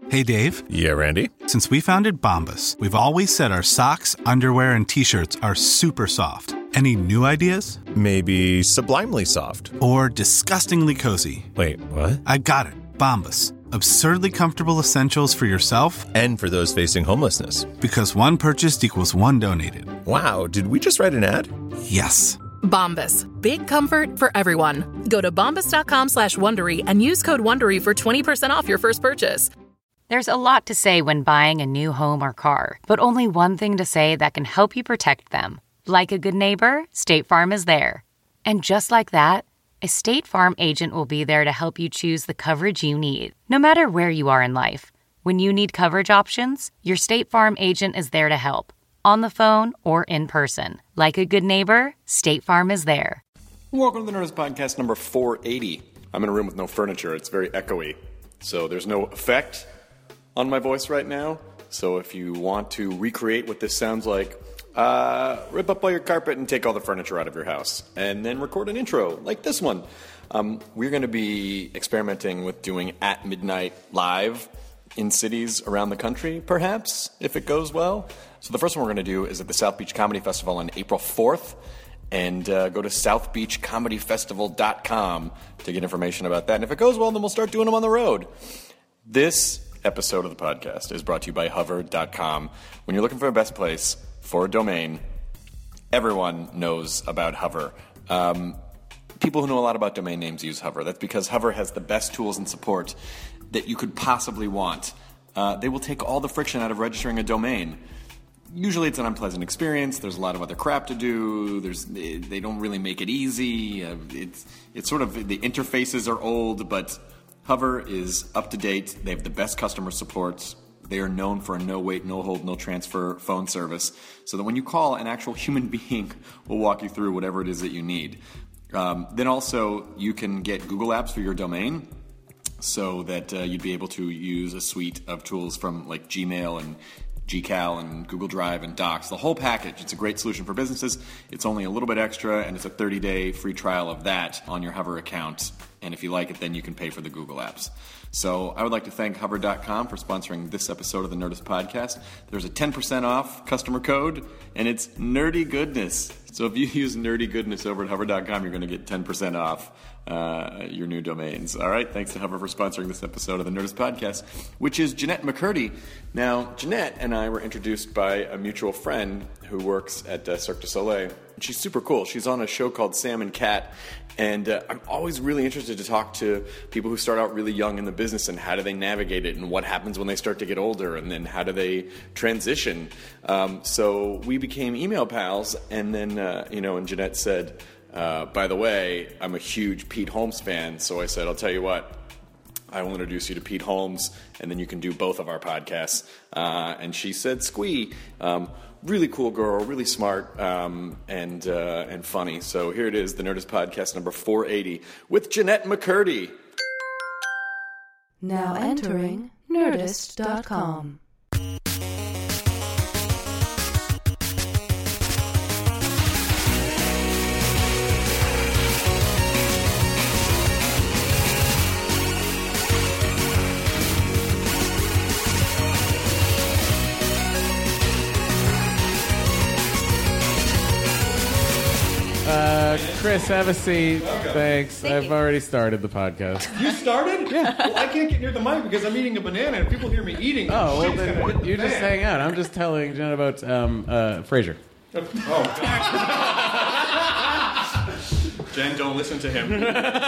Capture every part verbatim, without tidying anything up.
Hey, Dave. Yeah, Randy? Since we founded Bombas, we've always said our socks, underwear, and T-shirts are super soft. Any new ideas? Maybe sublimely soft. Or disgustingly cozy. Wait, what? I got it. Bombas. Absurdly comfortable essentials for yourself and for those facing homelessness. Because one purchased equals one donated. Wow, did we just write an ad? Yes. Bombas. Big comfort for everyone. Go to bombas.com slash Wondery and use code Wondery for twenty percent off your first purchase. There's a lot to say when buying a new home or car, but only one thing to say that can help you protect them. Like a good neighbor, State Farm is there. And just like that, a State Farm agent will be there to help you choose the coverage you need, no matter where you are in life. When you need coverage options, your State Farm agent is there to help, on the phone or in person. Like a good neighbor, State Farm is there. Welcome to the Nerdist Podcast number four eighty. I'm in a room with no furniture. It's very echoey, so there's no effect on my voice right now. So if you want to recreate what this sounds like, uh, rip up all your carpet and take all the furniture out of your house, and then record an intro like this one. Um, we're going to be experimenting with doing At Midnight live in cities around the country, perhaps, if it goes well. So the first one we're going to do is at the South Beach Comedy Festival on April fourth. And uh, go to south beach comedy festival dot com to get information about that. And if it goes well, then we'll start doing them on the road. This episode of the podcast is brought to you by hover dot com. When you're looking for a best place for a domain, everyone knows about Hover. Um, people who know a lot about domain names use Hover. That's because Hover has the best tools and support that you could possibly want. Uh, they will take all the friction out of registering a domain. Usually it's an unpleasant experience. There's a lot of other crap to do. There's they don't really make it easy. Uh, it's it's sort of the interfaces are old, but Hover is up to date. They have the best customer support. They are known for a no wait, no hold, no transfer phone service, so that when you call, an actual human being will walk you through whatever it is that you need. Um, then also you can get Google Apps for your domain, so that uh, you'd be able to use a suite of tools from like Gmail and G Cal and Google Drive and Docs, the whole package. It's a great solution for businesses. It's only a little bit extra, and it's a thirty-day free trial of that on your Hover account. And if you like it, then you can pay for the Google Apps. So I would like to thank hover dot com for sponsoring this episode of the Nerdist Podcast. There's a ten percent off customer code, and it's Nerdy Goodness. So if you use Nerdy Goodness over at hover dot com, you're going to get ten percent off uh, your new domains. All right, thanks to Hover for sponsoring this episode of the Nerdist Podcast, which is Jeanette McCurdy. Now, Jeanette and I were introduced by a mutual friend who works at uh, Cirque du Soleil. She's super cool. She's on a show called Sam and Cat, and uh, I'm always really interested to talk to people who start out really young in the business and how do they navigate it and what happens when they start to get older and then how do they transition. Um, so we became email pals, and then, uh, you know, and Jeanette said, uh, by the way, I'm a huge Pete Holmes fan, so I said, I'll tell you what, I will introduce you to Pete Holmes, and then you can do both of our podcasts. Uh, and she said, squee. Um, really cool girl, really smart, um, and uh, and funny. So here it is, the Nerdist Podcast number four eighty with Jeanette McCurdy. Now entering nerdist dot com. Uh, Chris, have a seat. Okay. Thanks. Thank I've you. already started the podcast. You started? Yeah. Well, I can't get near the mic because I'm eating a banana and people hear me eating. Oh, well, shit's gonna hit then the you just fan. hang out. I'm just telling Jen about um, uh, Frasier. Oh. Jen, don't listen to him.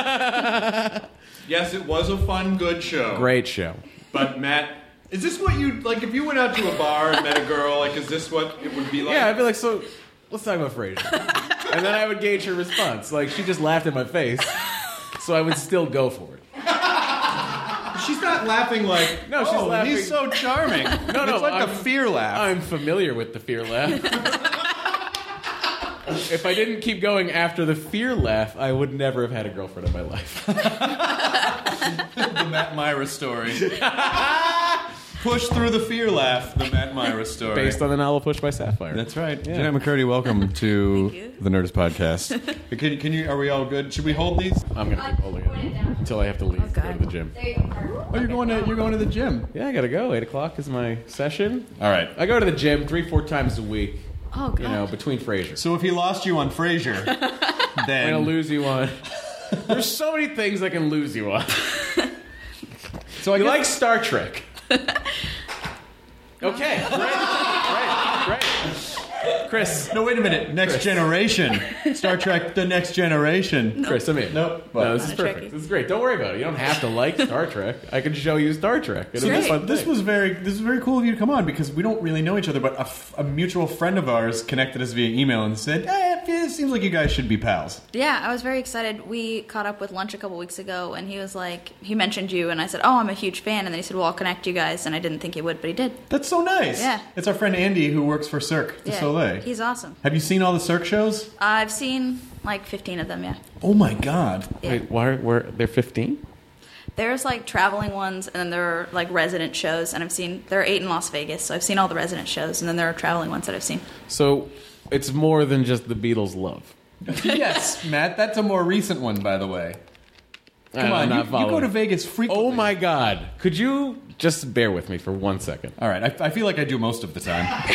Yes, it was a fun, good show. Great show. But Matt, is this what you like? If you went out to a bar and met a girl, like, is this what it would be like? Yeah, I'd be like, so let's talk about Frasier. And then I would gauge her response. Like, she just laughed in my face, so I would still go for it. She's not laughing like, No, she's oh, laughing. he's so charming. No, no, it's like I'm, a fear laugh. I'm familiar with the fear laugh. If I didn't keep going after the fear laugh, I would never have had a girlfriend in my life. The Matt Myra story. Push through the fear laugh, the Matt Myra story. Based on the novel Pushed by Sapphire. That's right. Yeah. Jeanette McCurdy, welcome to you. the Nerdist Podcast. can, can you? Are we all good? Should we hold these? I'm going to keep holding it until I have to leave to go to the gym. Oh, you're going to you're going to the gym. Yeah, I got to go. eight o'clock is my session. All right. I go to the gym three, four times a week. Oh, God. You know, between Frasier. So if he lost you on Frasier, then I'm going to lose you on... There's so many things I can lose you on. So I you guess- like Star Trek. Okay, great, great, great. Chris. No, wait a minute. Next Chris. Generation. Star Trek: The Next Generation. Chris, I'm in. Nope. No, this is Not perfect. Trekkie. This is great. Don't worry about it. You don't have to like Star Trek. I can show you Star Trek. It'll be a Great. fun This thing. was very this is very cool of you to come on because we don't really know each other, but a, f- a mutual friend of ours connected us via email and said, eh, it seems like you guys should be pals. Yeah, I was very excited. We caught up with lunch a couple weeks ago, and he was like, he mentioned you, and I said, oh, I'm a huge fan. And then he said, well, I'll connect you guys, and I didn't think he would, but he did. That's so nice. Yeah. It's our friend Andy who works for Cirque du Yeah, Soleil. he's awesome. Have you seen all the Cirque shows? I've seen like fifteen of them, yeah. Oh my god. yeah. Wait, why? Where they're fifteen? There's like traveling ones, and then there are like resident shows, and I've seen, there are eight in Las Vegas, so I've seen all the resident shows, and then there are traveling ones that I've seen. So it's more than just the Beatles' love. Yes, Matt, that's a more recent one, by the way. Come I'm on, not you, you go following. to Vegas frequently. Oh my God! Could you just bear with me for one second? All right, I, I feel like I do most of the time.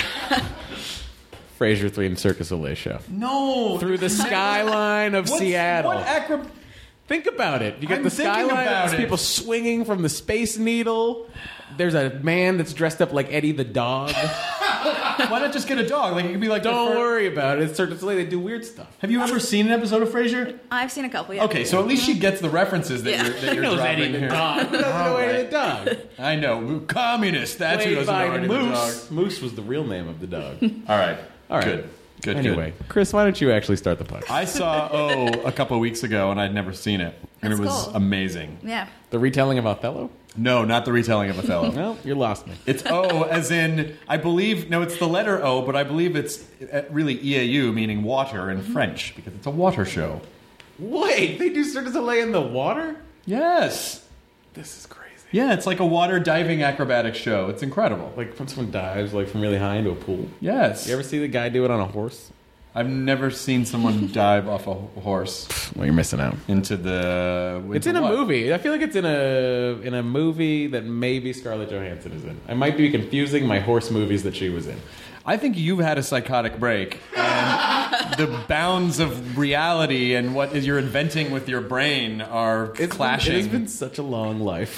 Frasier three and Cirque du Soleil show No. through the skyline of What's- Seattle. What acro- Think about it. You get I'm the thinking skyline. about There's it. people swinging from the Space Needle. There's a man that's dressed up like Eddie the dog. Why not just get a dog? Like it could be like. the Don't fir- worry about it. It's Cirque du Soleil. They do weird stuff. Have you ever seen an episode of Frasier? I've seen a couple, yeah. Okay, so at least she gets the references that Yeah. you're, that you're knows dropping Eddie the here. dog. Who doesn't know Eddie the dog? I know, communist. That's who Played doesn't know by Eddie the dog. Moose. Moose was the real name of the dog. All right, All right. good, good. Anyway, good. Chris, why don't you actually start the podcast? I saw O a couple of weeks ago, and I'd never seen it, and That's it was cool. amazing. Yeah. The retelling of Othello? No, not the retelling of Othello. No, you lost me. It's O, as in, I believe, no, it's the letter O, but I believe it's uh, really E A U, meaning water in French, because it's a water show. Wait, they do Cirque du Soleil in the water? Yes. This is crazy. Yeah, it's like a water diving acrobatics show. It's incredible. Like when someone dives like from really high into a pool. Yes. You ever see the guy do it on a horse? I've never seen someone dive off a horse Well, you're missing out. into the... Into It's in a what? movie. I feel like it's in a in a movie that maybe Scarlett Johansson is in. I might be confusing my horse movies that she was in. I think you've had a psychotic break, and the bounds of reality and what you're inventing with your brain are It's clashing. Been, it has been such a long life.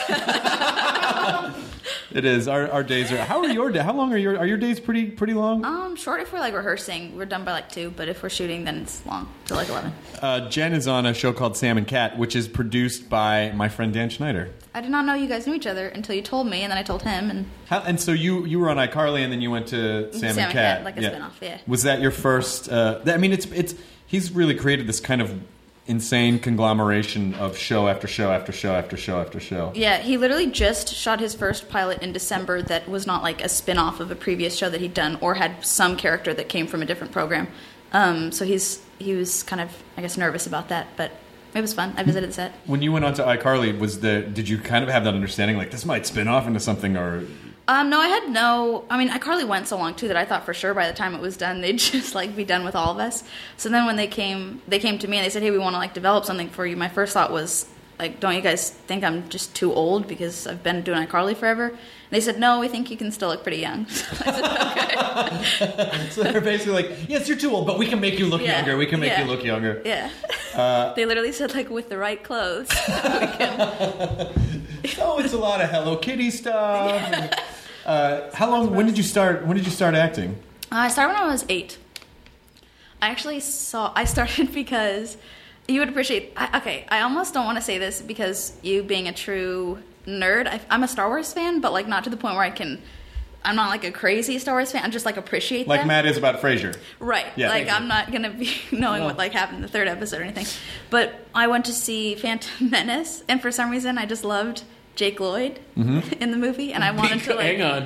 It is. Our, our days are... How are your days? How long are your... Are your days pretty pretty long? Um, short if we're like rehearsing. We're done by like two, but if we're shooting, then it's long, till like eleven. Uh, Jen is on a show called Sam and Cat, which is produced by my friend Dan Schneider. I did not know you guys knew each other until you told me, and then I told him, and How, and so you you were on iCarly, and then you went to Sam, Sam and and Cat, Cat, like a spin-off, yeah. Was that your first? Uh, I mean, it's it's he's really created this kind of insane conglomeration of show after show after show after show after show. yeah, he literally just shot his first pilot in December that was not like a spin-off of a previous show that he'd done or had some character that came from a different program. Um, so he's he was kind of, I guess, nervous about that, but it was fun. I visited the set. When you went on to iCarly, was the did you kind of have that understanding like this might spin off into something or? Um, no, I had no... I mean, iCarly went so long, too, that I thought for sure by the time it was done, they'd just, like, be done with all of us. So then when they came they came to me and they said, hey, we want to, like, develop something for you, my first thought was, like, don't you guys think I'm just too old because I've been doing iCarly forever? And they said, no, we think you can still look pretty young. So I said, okay. So they're basically like, yes, you're too old, but we can make you look Yeah, younger. We can make yeah. you look younger. Yeah. Uh, they literally said, like, with the right clothes, we can... Oh, it's a lot of Hello Kitty stuff. and, uh, how long? When did you start? When did you start acting? Uh, I started when I was eight. I actually saw... I started because... You would appreciate... I, okay, I almost don't want to say this because you being a true nerd, I, I'm a Star Wars fan, but, like, not to the point where I can... I'm not, like, a crazy Star Wars fan. I just, like, appreciate Like them. Matt is about Frasier. Right. Yeah. Like, I'm not going to be knowing what, like, happened in the third episode or anything. But I went to see Phantom Menace, and for some reason I just loved Jake Lloyd Mm-hmm. in the movie, and I wanted to, like... Hang on.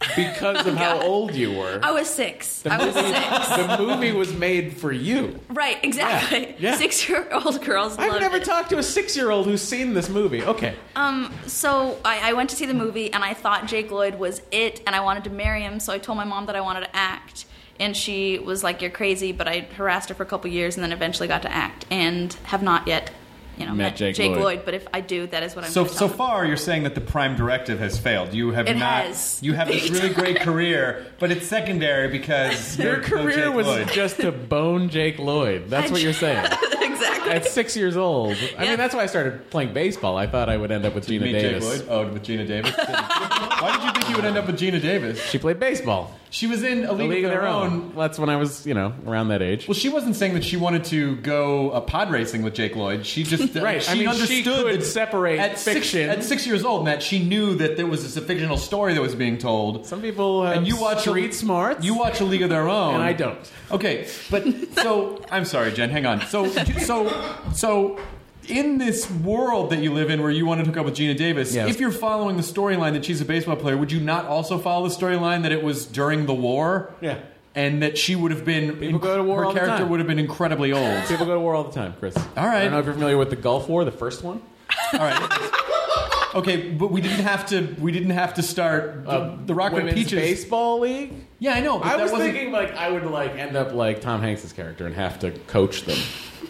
because of how God. old you were. I was six. The I was movie, six. the movie was made for you. Right, exactly. Yeah, yeah. Six-year-old girls I've loved never it. talked to a six-year-old who's seen this movie. Okay. Um, so I, I went to see the movie, and I thought Jake Lloyd was it, and I wanted to marry him, so I told my mom that I wanted to act. And she was like, "You're crazy," but I harassed her for a couple years, and then eventually got to act, and have not yet, you know, Met met, Jake Jake, Lloyd. Lloyd. But if I do, that is what I'm So going to so tell him. far, you're saying that the Prime Directive has failed. You have It not. has. You have this really great career, but it's secondary because Your there's no career Jake was Lloyd. just to bone Jake Lloyd. That's I what you're saying. Exactly. At six years old. I Yeah. mean, that's why I started playing baseball. I thought I would end up with Gina Meet Davis. Jake Lloyd? Oh, with Gina Davis. Why did you think you would end up with Gina Davis? She played baseball. She was in A A League, League of Their Own. Well, that's when I was, you know, around that age. Well, she wasn't saying that she wanted to go uh, pod racing with Jake Lloyd. She just uh, Right. She I mean, understood she could that separate at fiction. Six, at six years old, Matt, she knew that there was this, a fictional story that was being told. Some people have and you watch street a, smarts. You watch A League of Their Own, and I don't. Okay, but so I'm sorry, Jen. Hang on. So so so. In this world that you live in where you want to hook up with Gina Davis, Yes. if you're following the storyline that she's a baseball player, would you not also follow the storyline that it was during the war? Yeah. And that she would have been... People go to war her all the character time. would have been incredibly old. People go to war all the time, Chris. All right. I don't know if you're familiar with the Gulf War, the first one. All right. Okay, but we didn't have to. We didn't have to start the, Uh, the Rockwood Women's Peaches baseball league. Yeah, I know. But I that was wasn't, thinking like I would like end up like Tom Hanks' character and have to coach them.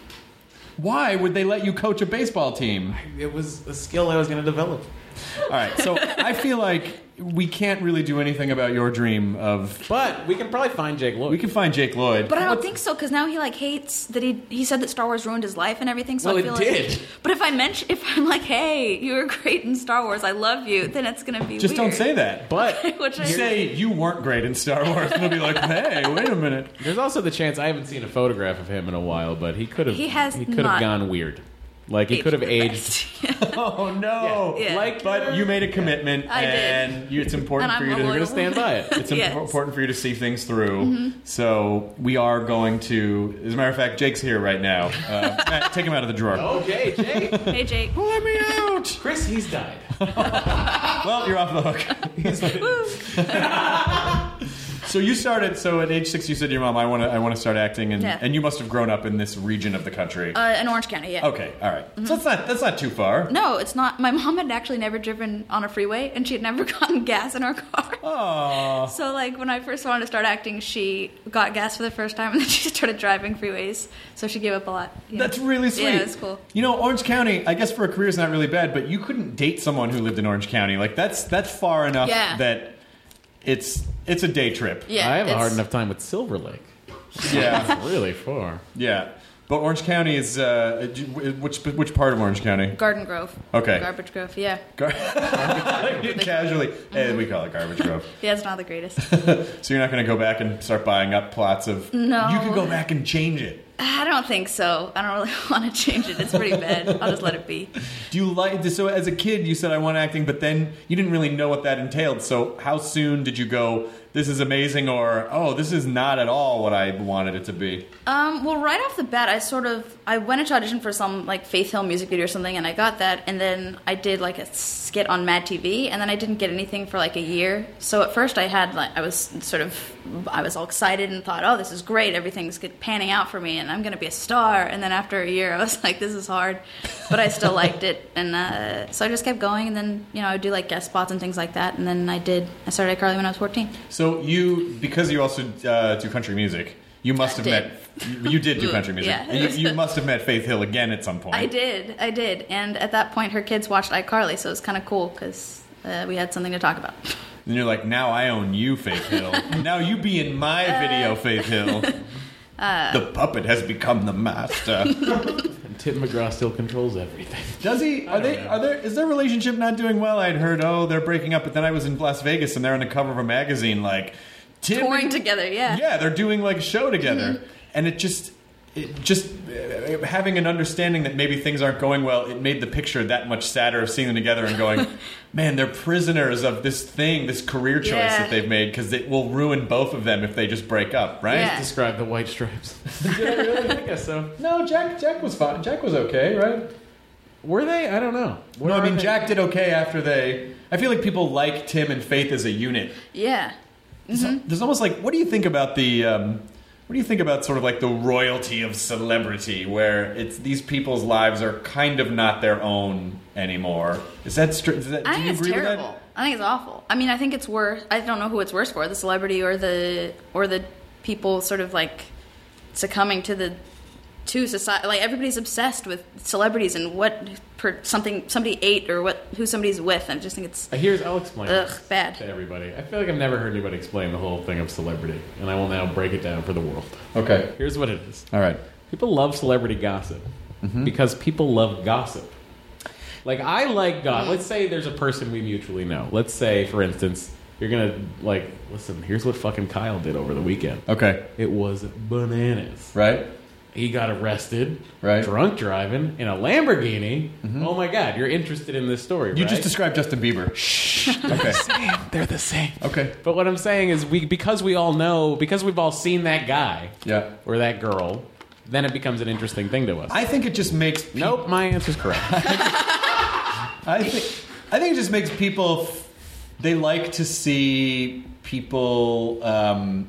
Why would they let you coach a baseball team? It was a skill I was going to develop. All right, so I feel like we can't really do anything about your dream of. But we can probably find Jake Lloyd. We can find Jake Lloyd. But I don't think so, because now he like hates that he he said that Star Wars ruined his life and everything. So Well, I it feel did. Like, but if I mention, if I'm like, hey, you were great in Star Wars, I love you, then it's gonna be Just weird. don't say that. But Which I- say you weren't great in Star Wars, and they'll be like, "Hey, wait a minute." there's also the chance I haven't seen a photograph of him in a while, but he could have. He has He could have not gone weird. Like he could have aged. Oh no! Yeah. Like, But you made a commitment, I did. and you, it's important And for I'm you a to. You're going to stand by it. It's Yes. important for you to see things through. So we are going to. As a matter of fact, Jake's here right now. Uh, Matt, take him out of the drawer. Okay, Jake. Hey, Jake. Let me out. Chris, he's died. Well, you're off the hook. So you started. So at age six, you said to your mom, "I want to. I want to start acting," and Yeah. and you must have grown up in this region of the country. Uh, in Orange County, yeah. Okay, all right. So that's not that's not too far. No, it's not. My mom had actually never driven on a freeway, and she had never gotten gas in her car. Oh, So, like, when I first wanted to start acting, she got gas for the first time, and then she started driving freeways. So she gave up a lot. you know. that's really sweet. Yeah, it's cool. You know, Orange County. I guess for a career is not really bad, but you couldn't date someone who lived in Orange County. Like that's that's far enough Yeah. that it's it's a day trip. Yeah, I have a it's- hard enough time with Silver Lake. Yeah, It's really far. yeah. But Orange County is uh, which which part of Orange County? Garden Grove. Okay. Garbage Grove, yeah. Gar- Casually, hey, we call it Garbage Grove. Yeah, it's not the greatest. So you're not going to go back and start buying up plots of. No. You could go back and change it. I don't think so. I don't really want to change it. It's pretty bad. I'll just let it be. Do you like? So as a kid, you said I want acting, but then you didn't really know what that entailed. So how soon did you go? This is amazing, or oh, this is not at all what I wanted it to be. Um, well, right off the bat, I sort of I went to audition for some like Faith Hill music video or something, and I got that. And then I did like a skit on Mad T V, and then I didn't get anything for like a year. So at first, I had like I was sort of I was all excited and thought, oh, this is great, everything's good, panning out for me, and I'm gonna be a star. And then after a year, I was like, this is hard, but I still liked it, and uh, so I just kept going. And then you know I would do like guest spots and things like that. And then I did I started iCarly when I was fourteen. So you, because you also uh, do country music, you must have did. met. You, you did do country music. Yeah. You, you must have met Faith Hill again at some point. I did, I did, and at that point, her kids watched iCarly, so it was kind of cool because uh, we had something to talk about. And you're like, now I own you, Faith Hill. Now you be in my Uh, video, Faith Hill. The puppet has become the master. And Tim McGraw still controls everything. Does he? Are they? Are there? Is their relationship not doing well? I'd heard, oh, they're breaking up. But then I was in Las Vegas and they're on the cover of a magazine, like Tim Touring together, yeah. Yeah, they're doing like a show together, and it just, it just uh, having an understanding that maybe things aren't going well. It made the picture that much sadder of seeing them together and going, man, they're prisoners of this thing, this career choice Yeah. that they've made because it will ruin both of them if they just break up, right? Yeah. Describe the white stripes. Did I really? I guess so. No, Jack. Jack was fine. Jack was okay, right? Were they? I don't know. No, I mean Were they? Jack did okay after they I feel like people like Tim and Faith as a unit. Yeah. Mm-hmm. So, there's almost like, what do you think about the, um, what do you think about sort of like the royalty of celebrity, where it's these people's lives are kind of not their own anymore? Is that, str- is that I do think you it's agree terrible. with that? I think it's awful. I mean, I think it's worse. I don't know who it's worse for, the celebrity or the or the people sort of like succumbing to the to society. Like everybody's obsessed with celebrities and what per, something somebody ate or what who somebody's with. I just think it's Here's I'll explain ugh, this bad to everybody. I feel like I've never heard anybody explain the whole thing of celebrity, and I will now break it down for the world. Okay. Here's what it is. All right. People love celebrity gossip mm-hmm. because people love gossip. Like, I like gossip. Let's say there's a person we mutually know. Let's say, for instance, you're going to, like, listen, here's what fucking Kyle did over the weekend. Okay. It was bananas. Right. He got arrested, right. drunk driving, in a Lamborghini. Mm-hmm. Oh, my God, you're interested in this story, You right? just described Justin Bieber. Shh. Okay. They're the same. They're the same. Okay. But what I'm saying is, we because we all know, because we've all seen that guy yeah. or that girl, then it becomes an interesting thing to us. I think it just makes... Pe- nope, my answer's correct. I think I think it just makes people, they like to see people, um,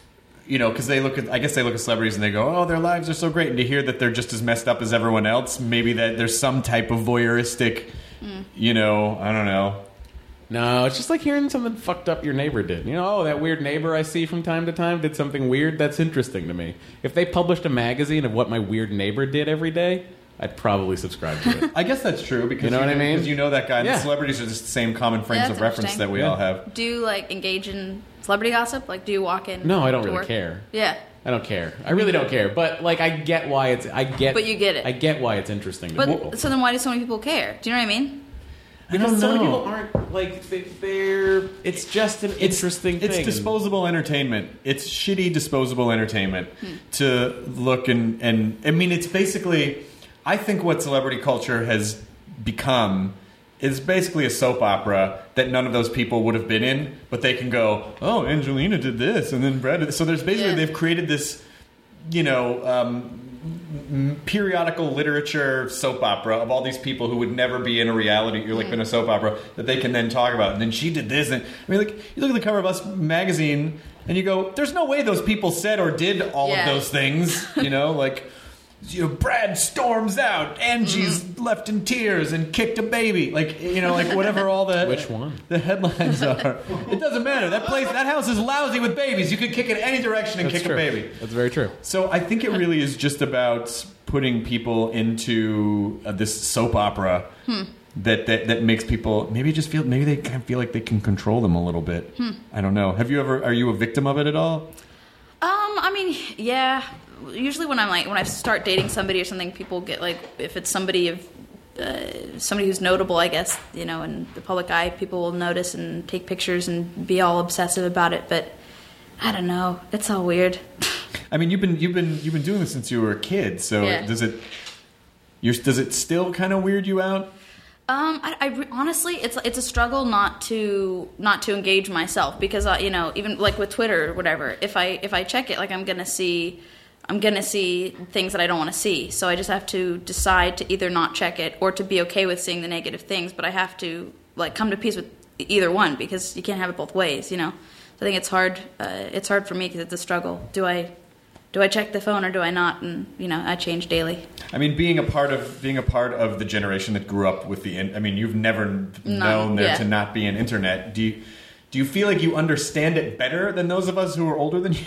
you know, because they look at, I guess they look at celebrities and they go, oh, their lives are so great. And to hear that they're just as messed up as everyone else, maybe that there's some type of voyeuristic, mm. you know, I don't know. No, it's just like hearing something fucked up your neighbor did. You know, oh, that weird neighbor I see from time to time did something weird. That's interesting to me. If they published a magazine of what my weird neighbor did every day, I'd probably subscribe to it. I guess that's true because you know you what know, I mean. Because you know that guy. And yeah. the celebrities are just the same common frames yeah, of reference that we yeah. all have. Do you like engage in celebrity gossip? Like, do you walk in? No, I don't to really work? care. Yeah. I don't care. I really don't care. But like, I get why it's. I get. But you get it. I get why it's interesting. To but people. So then, why do so many people care? Do you know what I mean? Because I so don't many know. people aren't like they, they're. It's just an interesting it's thing. It's disposable entertainment. It's shitty disposable entertainment hmm. to look and and I mean it's basically. I think what celebrity culture has become is basically a soap opera that none of those people would have been in, but they can go, oh, Angelina did this, and then Brad did this. So there's basically, yeah. they've created this, you know, um, m- periodical literature soap opera of all these people who would never be in a reality, or like mm. in a soap opera, that they can then talk about. And then she did this. And I mean, like, you look at the cover of Us magazine, and you go, there's no way those people said or did all yeah. of those things, you know, like... You know, Brad storms out. Angie's mm-hmm. left in tears and kicked a baby. Like, you know, like whatever all the which one the headlines are. It doesn't matter. That place, that house is lousy with babies. You could kick in any direction and That's kick true. a baby. That's very true. So I think it really is just about putting people into uh, this soap opera hmm. that, that that makes people maybe just feel maybe they kind of feel like they can control them a little bit. Hmm. I don't know. Have you ever? Are you a victim of it at all? Um, I mean, yeah. Usually when I'm like, when I start dating somebody or something, people get like, if it's somebody of, uh, somebody who's notable, I guess, you know, in the public eye, people will notice and take pictures and be all obsessive about it. But I don't know, it's all weird. I mean, you've been you've been you've been doing this since you were a kid. So yeah. does it? You're, does it still kind of weird you out? Um, I, I honestly, it's it's a struggle not to not to engage myself because uh, you know, even like with Twitter or whatever, if I if I check it, like I'm gonna see. I'm going to see things that I don't want to see. So I just have to decide to either not check it or to be okay with seeing the negative things. But I have to like come to peace with either one because you can't have it both ways, you know. So I think it's hard. Uh, it's hard for me because it's a struggle. Do I do I check the phone or do I not? And, you know, I change daily. I mean, being a part of being a part of the generation that grew up with the... I mean, you've never known no, there yeah. to not be an internet. Do you, do you feel like you understand it better than those of us who are older than you?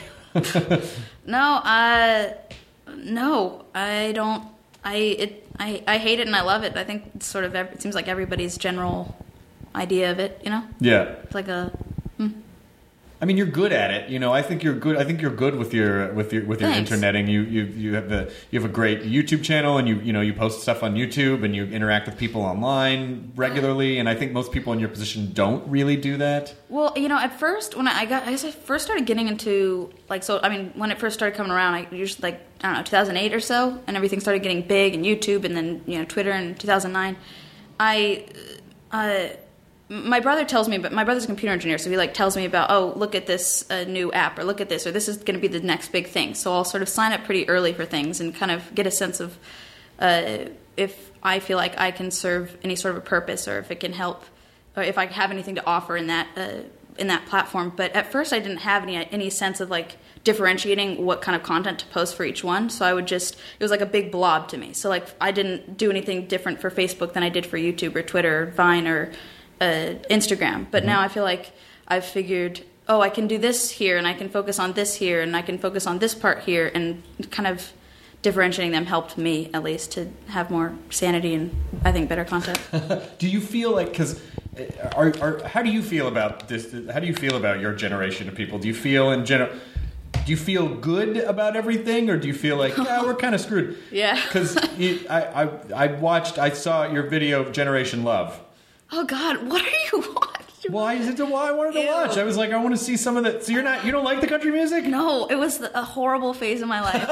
no, uh, no, I don't. I it I, I hate it and I love it. I think it's sort of it seems like everybody's general idea of it. You know? Yeah. It's like a. Hmm. I mean, you're good at it. You know, I think you're good. I think you're good with your with your with your Thanks. interneting. You you you have the you have a great YouTube channel, and you you know you post stuff on YouTube, and you interact with people online regularly. And I think most people in your position don't really do that. Well, you know, at first when I got, I guess I first started getting into like so. I mean, when it first started coming around, I usually like I don't know, two thousand eight or so, and everything started getting big, and YouTube, and then you know Twitter in two thousand nine. I. Uh, My brother tells me, but my brother's a computer engineer, so he like tells me about, oh, look at this uh, new app, or look at this, or this is going to be the next big thing. So I'll sort of sign up pretty early for things and kind of get a sense of uh, if I feel like I can serve any sort of a purpose, or if it can help or if I have anything to offer in that uh, in that platform. But at first, I didn't have any any sense of like differentiating what kind of content to post for each one. So I would just, it was like a big blob to me. So like I didn't do anything different for Facebook than I did for YouTube or Twitter, or Vine, or uh, Instagram. But mm-hmm. now I feel like I've figured, oh, I can do this here, and I can focus on this here, and I can focus on this part here, and kind of differentiating them helped me at least to have more sanity and I think better content. Do you feel like, because are, are how do you feel about this? How do you feel about your generation of people? Do you feel in general? Do you feel good about everything, or do you feel like, yeah, we're kind of screwed? Yeah. Because I, I I watched, I saw your video of Generation Love. Oh God, what are you watching? Why is it? Why I wanted to Ew. watch? I was like, I want to see some of the. So you're not, you don't like the country music? No, it was a horrible phase of my life.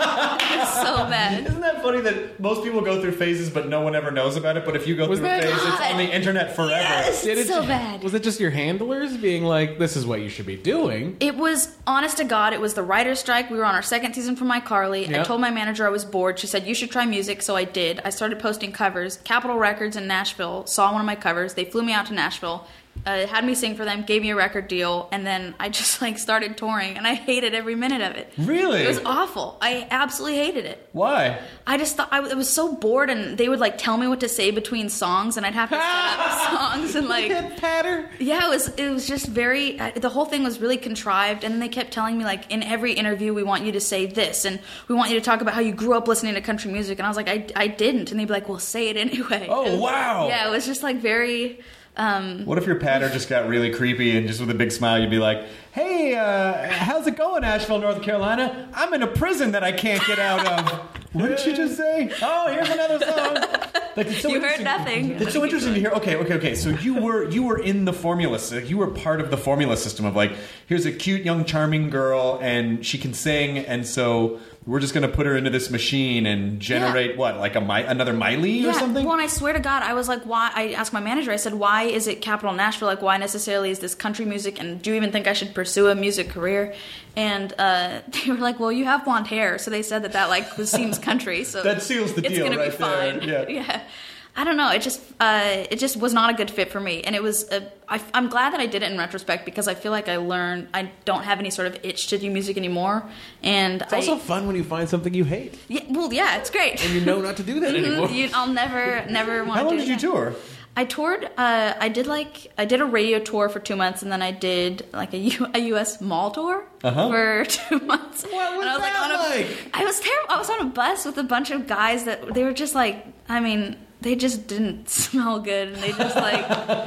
It was so bad. Isn't that funny that most people go through phases, but no one ever knows about it? But if you go was through a phase, God. it's on the internet forever. Yes, Did it's it, so bad. Was it just your handlers being like, "This is what you should be doing"? It was, honest to God, it was the writer's strike. We were on our second season from iCarly. Yep. I told my manager I was bored. She said, you should try music, so I did. I started posting covers. Capitol Records in Nashville saw one of my covers. They flew me out to Nashville. Uh, had me sing for them, gave me a record deal, and then I just like started touring, and I hated every minute of it. Really? It was awful. I absolutely hated it. Why? I just thought I was so bored, and they would like tell me what to say between songs, and I'd have to set up songs and like patter. Yeah, it was it was just very. Uh, the whole thing was really contrived, and they kept telling me like in every interview we want you to say this, and we want you to talk about how you grew up listening to country music, and I was like I I didn't, and they'd be like, well, say it anyway. Oh was, wow! Yeah, it was just like very. Um, what if your patter just got really creepy and just with a big smile you'd be like, hey, uh, how's it going, Asheville, North Carolina? I'm in a prison that I can't get out of. What did she just say? Oh, here's another song. Like, it's so you heard nothing. It's so interesting to hear. Okay, okay, okay. So you were you were in the formula. You were part of the formula system of like, here's a cute, young, charming girl, and she can sing, and so we're just going to put her into this machine and generate yeah. what, like a another Miley yeah. or something? Well, and I swear to God, I was like, why? I asked my manager. I said, why is it Capitol Nashville? Like, why necessarily is this country music? And do you even think I should pursue a music career? And uh, they were like, well, you have blonde hair, so they said that that like seems country. So that seals the it's deal gonna right be fine. there. Yeah. yeah. I don't know. It just uh, it just was not a good fit for me, and it was. A, I, I'm glad that I did it in retrospect because I feel like I learned. I don't have any sort of itch to do music anymore, and it's I, also fun when you find something you hate. Yeah, well, yeah, it's great, and you know not to do that anymore. you, I'll never, never want. How long to do did you that. tour? I toured. Uh, I did like I did a radio tour for two months, and then I did like a, U, a U S mall tour uh-huh. for two months. What was and I was that like? On a, like? I was terrible. I was on a bus with a bunch of guys that they were just like. I mean. They just didn't smell good, and they just like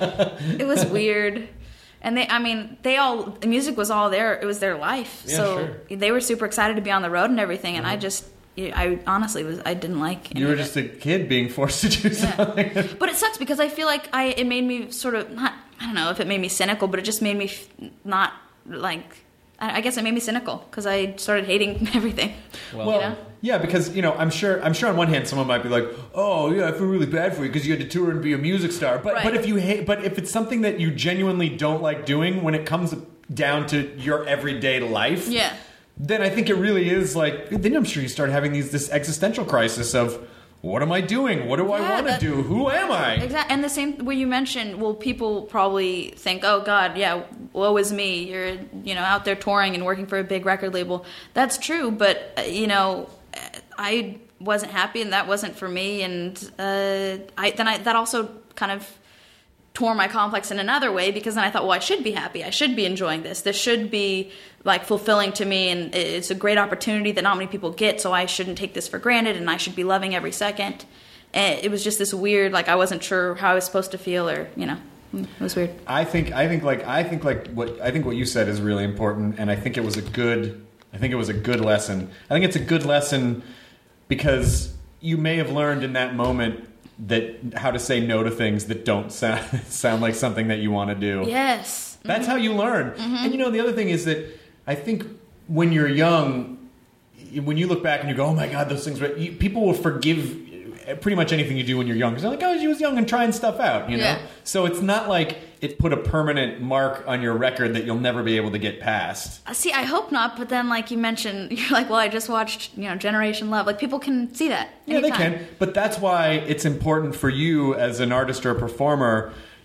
it was weird. And they, I mean, they all the music was all there. It was their life, yeah, so sure. they were super excited to be on the road and everything. And mm-hmm. I just, I honestly was, I didn't like. You were just a kid being forced to do something. Yeah. But it sucks because I feel like I it made me sort of not. I don't know if it made me cynical, but it just made me f- not like. I guess it made me cynical because I started hating everything. Well, you know? yeah, because you know, I'm sure. I'm sure on one hand, someone might be like, "Oh, yeah, I feel really bad for you because you had to tour and be a music star." But right. but if you hate, but if it's something that you genuinely don't like doing, when it comes down to your everyday life, yeah, then I think it really is like. Then I'm sure you start having these this existential crisis of. What am I doing? What do yeah, I want to do? Who am I? Exactly. And the same where you mentioned, well, people probably think, oh, God, yeah, woe is me. You're, you know, out there touring and working for a big record label. That's true, but, uh, you know, I wasn't happy, and that wasn't for me. And uh, I then I that also kind of tore my complex in another way because then I thought, well, I should be happy. I should be enjoying this. This should be like fulfilling to me, and it's a great opportunity that not many people get, so I shouldn't take this for granted, and I should be loving every second. And it was just this weird, like I wasn't sure how I was supposed to feel, or you know, it was weird. I think I think like I think like what I think what you said is really important, and I think it was a good I think it was a good lesson. I think it's a good lesson because you may have learned in that moment that how to say no to things that don't sound sound like something that you want to do. Yes. That's mm-hmm. how you learn. Mm-hmm. And you know, the other thing is that I think when you're young, when you look back and you go, oh my God, those things, you, people will forgive pretty much anything you do when you're young. Because they're like, oh, she was young and trying stuff out, you know? Yeah. So it's not like it put a permanent mark on your record that you'll never be able to get past. See, I hope not, but then like you mentioned, you're like, well, I just watched, you know, Generation Love. Like people can see that anytime. Yeah, they can. But that's why it's important for you as an artist or a performer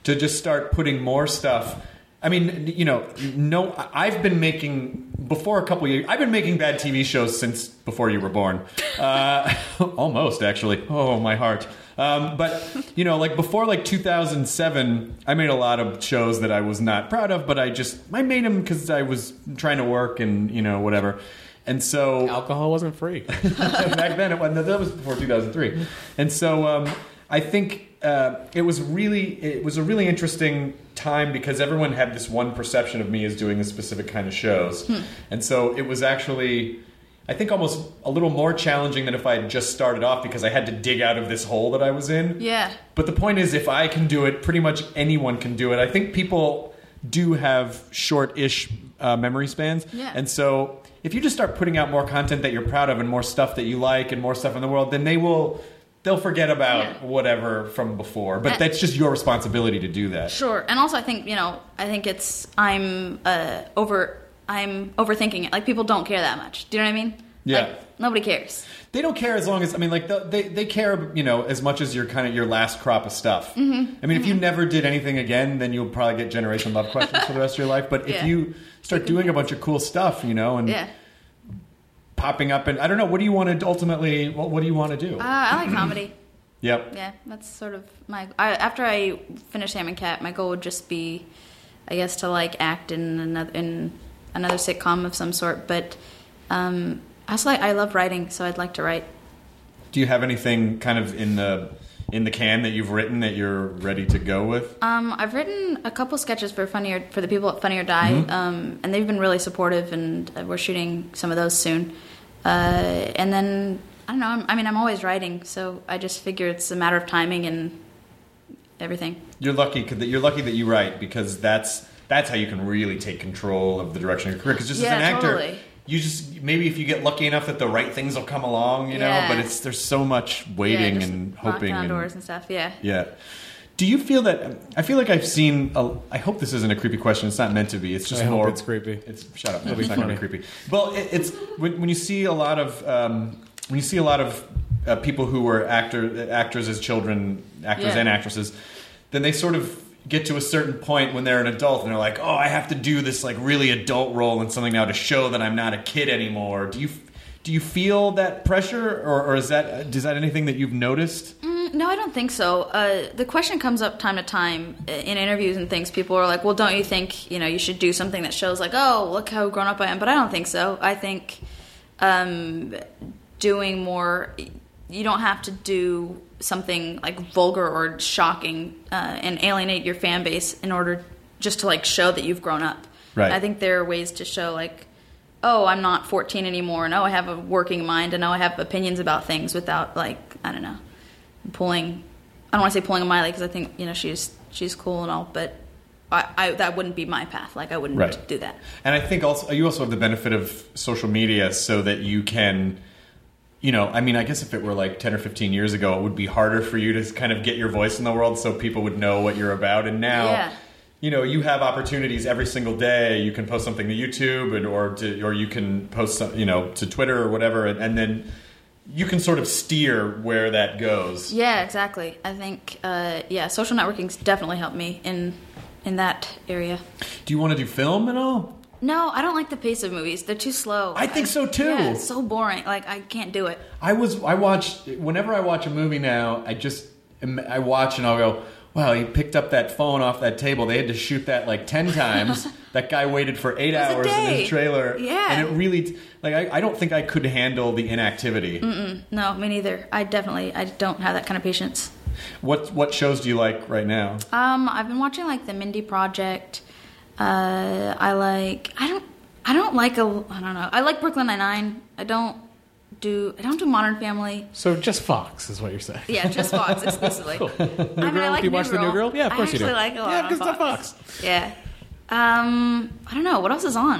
to just start putting more stuff. I mean, you know, no, I've been making, before a couple of years, I've been making bad T V shows since before you were born. Uh, almost, actually. Oh, my heart. Um, but, you know, like before like two thousand seven, I made a lot of shows that I was not proud of, but I just, I made them because I was trying to work and, you know, whatever. And so... Alcohol wasn't free. Back then, it wasn't. That was before two thousand three. And so um, I think uh, it was really, it was a really interesting time because everyone had this one perception of me as doing a specific kind of shows. Hmm. And so it was actually... I think almost a little more challenging than if I had just started off because I had to dig out of this hole that I was in. Yeah. But the point is, if I can do it, pretty much anyone can do it. I think people do have short-ish uh, memory spans. Yeah. And so if you just start putting out more content that you're proud of and more stuff that you like and more stuff in the world, then they will... They'll forget about yeah. whatever from before. But and, that's just your responsibility to do that. Sure. And also I think, you know, I think it's... I'm uh, over... I'm overthinking it. Like, people don't care that much. Do you know what I mean? Yeah. Like, nobody cares. They don't care as long as, I mean, like, the, they, they care, you know, as much as your kind of your last crop of stuff. Mm-hmm. I mean, mm-hmm. if you never did anything again, then you'll probably get Generation Love questions for the rest of your life. But if yeah. you start doing a bunch of cool stuff, you know, and yeah. popping up, and I don't know, what do you want to ultimately, what, what do you want to do? Uh, I like comedy. Yep. Yeah, that's sort of my, I, after I finish Sam and Cat, my goal would just be, I guess, to, like, act in another, in... another sitcom of some sort, but um, I also like, I love writing, so I'd like to write. Do you have anything kind of in the in the can that you've written that you're ready to go with? Um, I've written a couple sketches for Funny or, for the people at Funny or Die, mm-hmm. um, and they've been really supportive, and we're shooting some of those soon. Uh, and then I don't know. I'm, I mean, I'm always writing, so I just figure it's a matter of timing and everything. You're lucky. You're lucky that you write because that's. That's how you can really take control of the direction of your career. Because just yeah, as an actor, totally. you just maybe if you get lucky enough that the right things will come along, you yeah. know. But it's there's so much waiting yeah, and hoping on and doors and stuff. Yeah. Yeah. Do you feel that? I feel like I've seen. A, I hope this isn't a creepy question. It's not meant to be. It's just I more. Hope it's creepy. It's shut up. No, it's not going to be creepy. Well, it, it's when, when you see a lot of um, when you see a lot of uh, people who were actor actors as children, actors yeah. and actresses, then they sort of get to a certain point when they're an adult and they're like, oh, I have to do this like really adult role in something now to show that I'm not a kid anymore. Do you do you feel that pressure, or, or is that is that anything that you've noticed? Mm, no, I don't think so. Uh, the question comes up time to time in interviews and things. People are like, well, don't you think you know you should do something that shows like, oh, look how grown up I am? But I don't think so. I think um, doing more. You don't have to do something like vulgar or shocking uh, and alienate your fan base in order just to like show that you've grown up. Right. I think there are ways to show like, oh, I'm not fourteen anymore, and oh, I have a working mind, and oh, I have opinions about things without like, I don't know, pulling. I don't want to say pulling a Miley because I think you know she's she's cool and all, but I, I that wouldn't be my path. Like I wouldn't right. do that. And I think also you also have the benefit of social media, so that you can. You know, I mean, I guess if it were like ten or fifteen years ago, it would be harder for you to kind of get your voice in the world so people would know what you're about. And now, yeah. you know, you have opportunities every single day. You can post something to YouTube and or to, or you can post, some, you know, to Twitter or whatever. And, and then you can sort of steer where that goes. Yeah, exactly. I think, uh, yeah, social networking's definitely helped me in in that area. Do you want to do film at all? No, I don't like the pace of movies. They're too slow. I think so too. Yeah, it's so boring. Like I can't do it. I was I watch whenever I watch a movie now. I just I watch and I'll go, wow, he picked up that phone off that table. They had to shoot that like ten times. That guy waited for eight hours in his trailer. Yeah, and it really like I, I don't think I could handle the inactivity. Mm-mm. No, me neither. I definitely I don't have that kind of patience. What what shows do you like right now? Um, I've been watching like the Mindy Project. Uh, I like. I don't. I don't like a. I don't know. I like Brooklyn Nine-Nine. I don't do. I don't do Modern Family. So just Fox is what you're saying. Yeah, just Fox exclusively. Cool. New I mean, Girl? I like do you New watch Girl. the New Girl? Yeah, of course I you do. actually like a lot yeah, on because it's Fox. Fox. Yeah. Um, I don't know what else is on.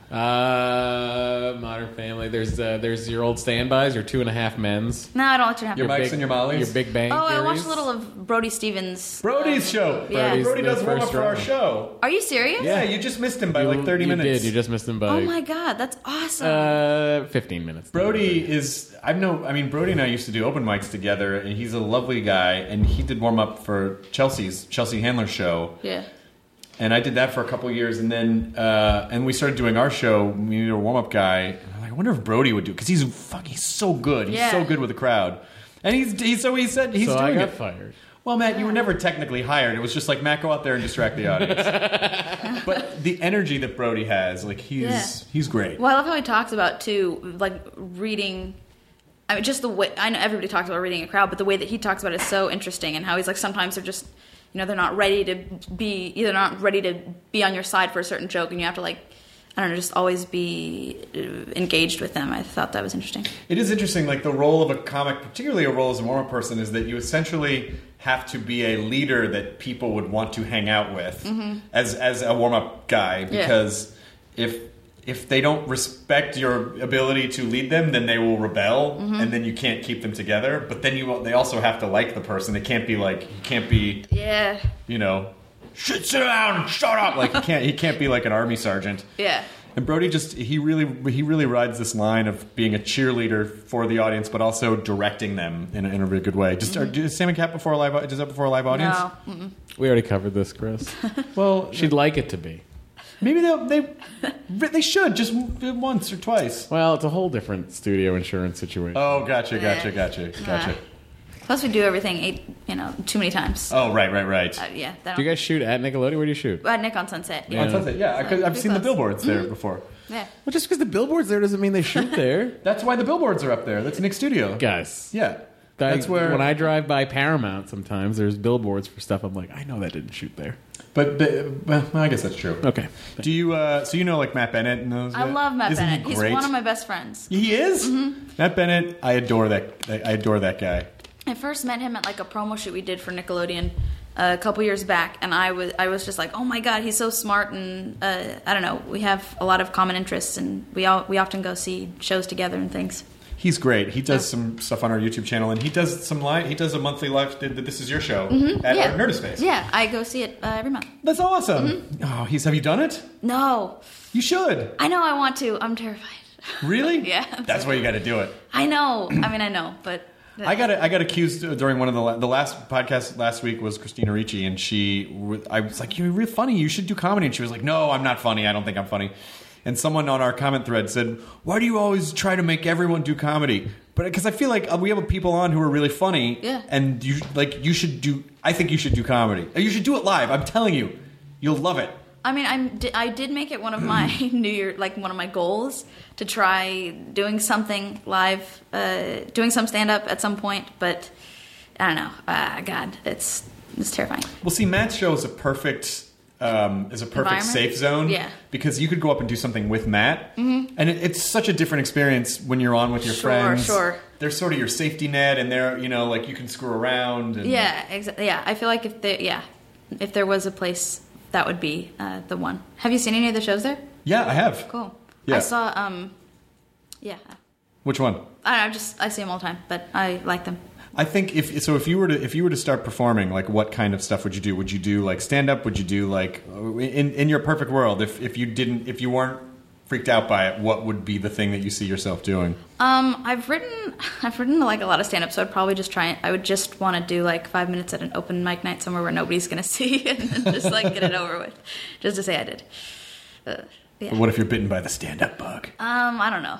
Uh, Modern Family. There's uh, there's your old standbys, your Two and a Half Men's. No, I don't let you have Your to. Mikes and your Mollies? Your Big Bang Oh, I Theories. watched a little of Brody Stevens. Brody's um, show. Yeah. Brody's Brody the does warm up first for our round. show. Are you serious? Yeah, you just missed him by You- like thirty you minutes. did. You just missed him by Oh my god, that's awesome. uh, fifteen minutes. Brody is. I've know. I mean, Brody and I used to do open mics together, and he's a lovely guy. And he did warm up for Chelsea's Chelsea Handler show. yeah. And I did that for a couple of years, and then uh, and we started doing our show. We needed a warm up guy. And I'm like, I wonder if Brody would do because he's fuck. He's so good. He's Yeah. so good with the crowd, and he's, he's so he said he's so doing I got it. fired. Well, Matt, you were never technically hired. It was just like Matt, go out there and distract the audience. But the energy that Brody has, like he's Yeah. he's great. Well, I love how he talks about too, like reading. I mean, just the way I know everybody talks about reading a crowd, but the way that he talks about it is so interesting, and how he's like sometimes they're just, you know, they're not ready to be either not ready to be on your side for a certain joke, and you have to like, I don't know, just always be uh, engaged with them. I thought that was interesting. It is interesting, like the role of a comic, particularly a role as a warm-up person, is that you essentially have to be a leader that people would want to hang out with Mm-hmm. as as a warm-up guy, because if if they don't respect your ability to lead them, then they will rebel, Mm-hmm. and then you can't keep them together. But then you they also have to like the person. It can't be like you can't be Yeah, you know, shit, sit down, shut up. Like he can't he can't be like an army sergeant. yeah. And Brody just he really he really rides this line of being a cheerleader for the audience, but also directing them in a, in a really good way. Just mm-hmm. Does Sam and Cat before a live does that before a live audience? No. Mm-mm. We already covered this, Chris. Well, She'd like it to be. maybe they they they should just once or twice. Well, it's a whole different studio insurance situation. Oh, gotcha, gotcha, gotcha, gotcha. Uh, Plus, we do everything eight, you know, too many times. Oh, right, right, right. Uh, yeah. That Do you guys shoot at Nickelodeon? Where do you shoot? Uh, Nick on Sunset. Yeah. On Sunset, yeah, I could, I've Pretty seen the close. billboards there before. Yeah. Well, just because the billboard's there doesn't mean they shoot there. That's why the billboards are up there. That's Nick's studio. Guys. Yeah, I- that's where. when I drive by Paramount, sometimes there's billboards for stuff. I'm like, I know that didn't shoot there. But, but well, I guess that's true. Okay. Do you? Uh, so you know, like Matt Bennett and those? I guys? love Matt Isn't Bennett. He He's great? one of my best friends. He is. Mm-hmm. Matt Bennett. I adore that. I I adore that guy. I first met him at like a promo shoot we did for Nickelodeon uh, a couple years back, and I was I was just like, oh my god, he's so smart, and uh, I don't know, we have a lot of common interests, and we all we often go see shows together and things. He's great. He does some stuff on our YouTube channel, and he does some live. He does a monthly live. Did This Is Your Show Mm-hmm. at yeah. our Nerdist Space. Yeah, I go see it uh, every month. That's awesome. Mm-hmm. Oh, he's. Have you done it? No, You should. I know I want to. I'm terrified. Really? Yeah. That's why you got to do it. I know. I mean, I know, but I got I got accused during one of the la- the last podcast last week was Christina Ricci, and she I was like, you're really funny. You should do comedy, and she was like, no, I'm not funny. I don't think I'm funny. And someone on our comment thread said, why do you always try to make everyone do comedy? But because I feel like we have people on who are really funny, Yeah. and you like you should do. I think you should do comedy. You should do it live. I'm telling you, you'll love it. I mean, I'm, I did make it one of my New Year, like one of my goals to try doing something live, uh, doing some stand up at some point. But I don't know. Uh, God, it's it's terrifying. Well, see, Matt's show is a perfect um, is a perfect Environment? safe zone. Yeah. Because you could go up and do something with Matt, mm-hmm. and it, it's such a different experience when you're on with your Sure, friends. sure. They're sort of your safety net, and they're you know like you can screw around. And Yeah, exactly. Yeah, I feel like if there, yeah, if there was a place, that would be uh, the one. Have you seen any of the shows there? Yeah, I have. Cool. Yeah. I saw. Um, yeah. Which one? I don't know. Just I see them all the time, but I like them. I think if so, if you were to if you were to start performing, like what kind of stuff would you do? Would you do like stand up? Would you do like in in your perfect world? If if you didn't, if you weren't freaked out by it, what would be the thing that you see yourself doing? Um, I've written, I've written like a lot of stand up, so I'd probably just try. I would just want to do like five minutes at an open mic night somewhere where nobody's gonna see, and then just like get it over with, just to say I did. Uh, yeah. But what if you're bitten by the stand up bug? Um, I don't know.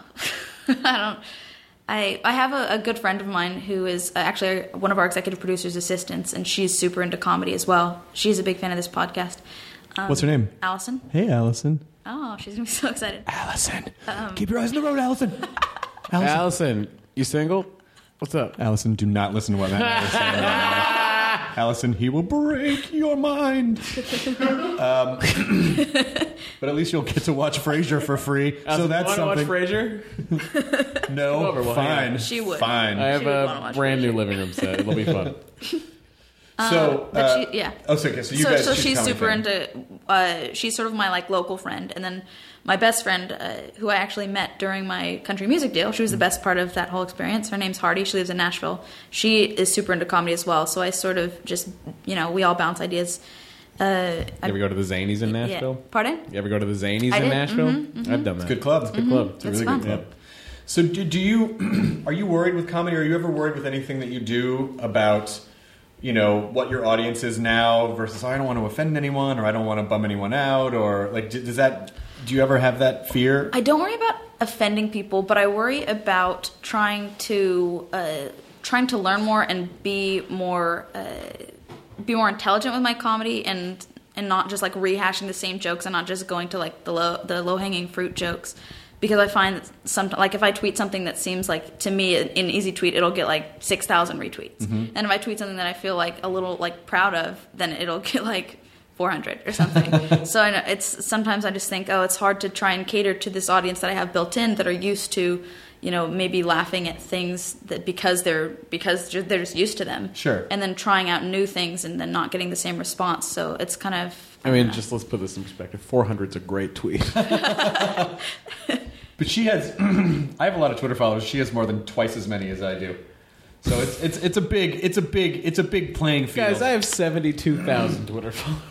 I don't. I I have a, a good friend of mine who is uh, actually one of our executive producers' assistants, and she's super into comedy as well. She's a big fan of this podcast. Um, What's her name? Allison. Hey, Allison. Oh, she's gonna be so excited. Allison. Um, Keep your eyes on the road, Allison. Allison. Allison, you single? What's up? Allison, do not listen to what Matt is saying right now. Allison, he will break your mind. um, but at least you'll get to watch Frasier for free. Allison, so that's wanna something. Watch Frasier? No, over, well, fine. She would. Fine. I have She would wanna a watch brand Frasier. new living room set. It'll be fun. So, Uh, but uh, she, yeah. Oh, so, okay, so you so, guys. so she's she's comedy super fan. into. Uh, she's sort of my like local friend, and then my best friend, uh, who I actually met during my country music deal. She was the best part of that whole experience. Her name's Hardy. She lives in Nashville. She is super into comedy as well. So I sort of just, you know, we all bounce ideas. Uh, You ever go to the Zanies in Nashville? Yeah. Pardon? You ever go to the Zanies I in did. Nashville? Mhm, mhm. I've done that. It's a good club. It's a good club. It's a It's really fun. good club. So do, do you are you worried with comedy? Are you ever worried with anything that you do about, you know, what your audience is now versus oh, I don't want to offend anyone or I don't want to bum anyone out or like does that do you ever have that fear? I don't worry about offending people, but I worry about trying to uh, trying to learn more and be more uh, be more intelligent with my comedy and and not just like rehashing the same jokes and not just going to like the low the low hanging fruit jokes. Because I find that some like if I tweet something that seems like to me an easy tweet, it'll get like six thousand retweets, Mm-hmm. and if I tweet something that I feel like a little like proud of, then it'll get like four hundred or something. So I know it's sometimes I just think, oh, it's hard to try and cater to this audience that I have built in that are used to, you know, maybe laughing at things that because they're because they're just used to them. Sure. And then trying out new things and then not getting the same response. So it's kind of. I mean, just let's put this in perspective. four hundred's a great tweet. But she has I have a lot of Twitter followers. She has more than twice as many as I do. So it's it's it's a big it's a big it's a big playing field. Guys, I have seventy-two thousand Twitter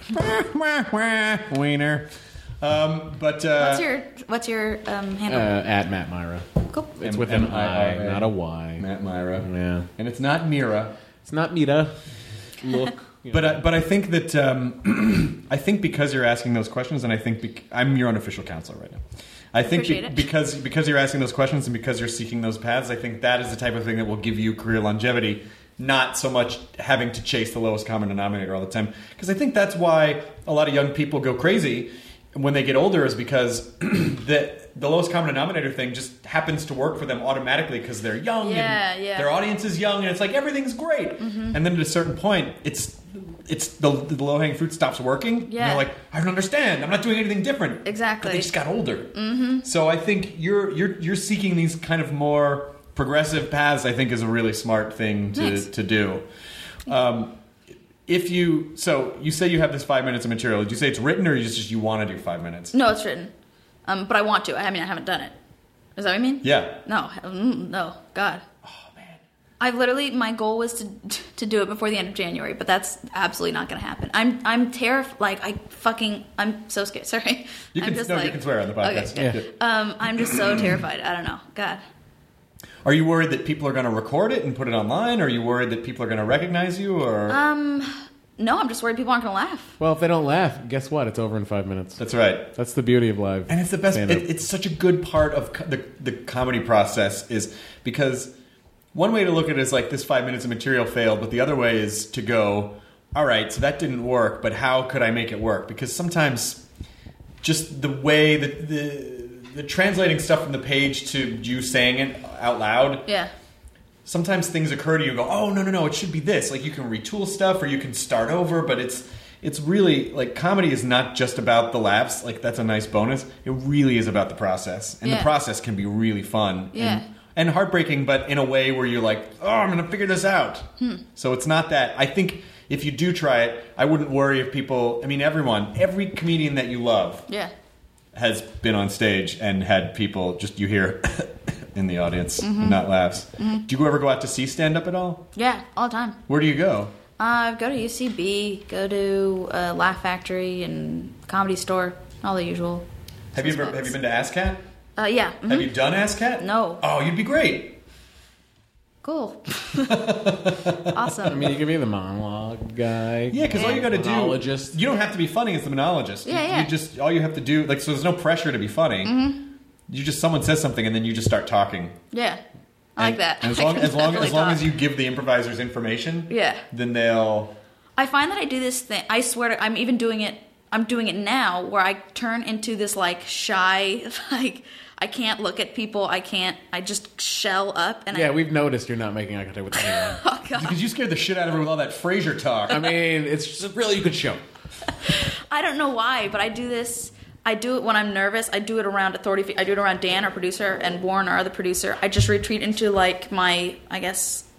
followers. Wiener. Um, but uh, What's your what's your um, Uh, handle? at Matt Myra. Cool. It's M- with an M I R A. I, not a Y. Matt Myra. Yeah. And it's not Mira. It's not Mita. Look. you But know. I, but I think that um, I think because you're asking those questions, and I think bec- I'm your unofficial counselor right now. I think Appreciate be- it. because because you're asking those questions and because you're seeking those paths, I think that is the type of thing that will give you career longevity. Not so much having to chase the lowest common denominator all the time. Because I think that's why a lot of young people go crazy when they get older is because the the lowest common denominator thing just happens to work for them automatically because they're young Yeah, and yeah. their audience is young and it's like everything's great. Mm-hmm. And then at a certain point, it's it's the, the low hanging fruit stops working. And Yeah. they're like, I don't understand. I'm not doing anything different. Exactly. But they just got older. Mm-hmm. So I think you're you're you're seeking these kind of more progressive paths. I think is a really smart thing to Nice. to do. Um, if you so you say you have this five minutes of material, did you say it's written or you just, just you want to do five minutes? No, it's written. Um, but I want to. I mean, I haven't done it. Is that what you mean? Yeah. No. Mm, no. God. Oh man. I've literally my goal was to to do it before the end of January, but that's absolutely not going to happen. I'm I'm terrified. Like I fucking I'm so scared. Sorry. You I'm can just no, like, you can swear on the podcast. Okay, Yeah. Um, I'm just so terrified. I don't know. God. Are you worried that people are going to record it and put it online? Or are you worried that people are going to recognize you? Or Um, no, I'm just worried people aren't going to laugh. Well, if they don't laugh, guess what? It's over in five minutes. that's right. That's the beauty of live. And it's the best. stand-up. It, it's such a good part of co- the the comedy process is because one way to look at it is like this five minutes of material failed, but the other way is to go, all right, so that didn't work, but how could I make it work? Because sometimes just the way that the the translating stuff from the page to you saying it out loud. Yeah. Sometimes things occur to you and go, oh, no, no, no, it should be this. Like, you can retool stuff or you can start over, but it's it's really, like, comedy is not just about the laughs. Like, that's a nice bonus. It really is about the process. And Yeah. the process can be really fun. Yeah. And, and heartbreaking, but in a way where you're like, oh, I'm going to figure this out. Hmm. So it's not that. I think if you do try it, I wouldn't worry if people, I mean, everyone, every comedian that you love Yeah. has been on stage and had people just, you hear in the audience, Mm-hmm. and not laughs. Do you ever go out to see stand-up at all? Yeah. All the time. Where do you go? Uh, go to U C B, go to uh, Laugh Factory and Comedy Store, all the usual. Have you ever have you been to ASCAT? Uh, yeah. mhm. Have you done ASCAT? No. Oh, you'd be great. Cool. I Awesome. mean, you could be the monologue guy. Yeah, because all you got to do, Monologist. you don't have to be funny as the monologist. Yeah, you, yeah. You just all you have to do, like, so there's no pressure to be funny. Mm-hmm. You just someone says something and then you just start talking. Yeah. I like And- that. And as I long can as long definitely as long talk. as you give the improvisers information, Yeah. then they'll. I find that I do this thing. I swear to, I'm even doing it. I'm doing it now, where I turn into this like shy, like I can't look at people. I can't. I just shell up. And Yeah, I, we've noticed you're not making eye contact with anyone. oh god. Because you scared the shit out of her with all that Frasier talk. I mean, it's just really a good show. I don't know why, but I do this. I do it when I'm nervous. I do it around authority. fi- I do it around Dan, our producer, and Warren, our other producer. I just retreat into like my, I guess,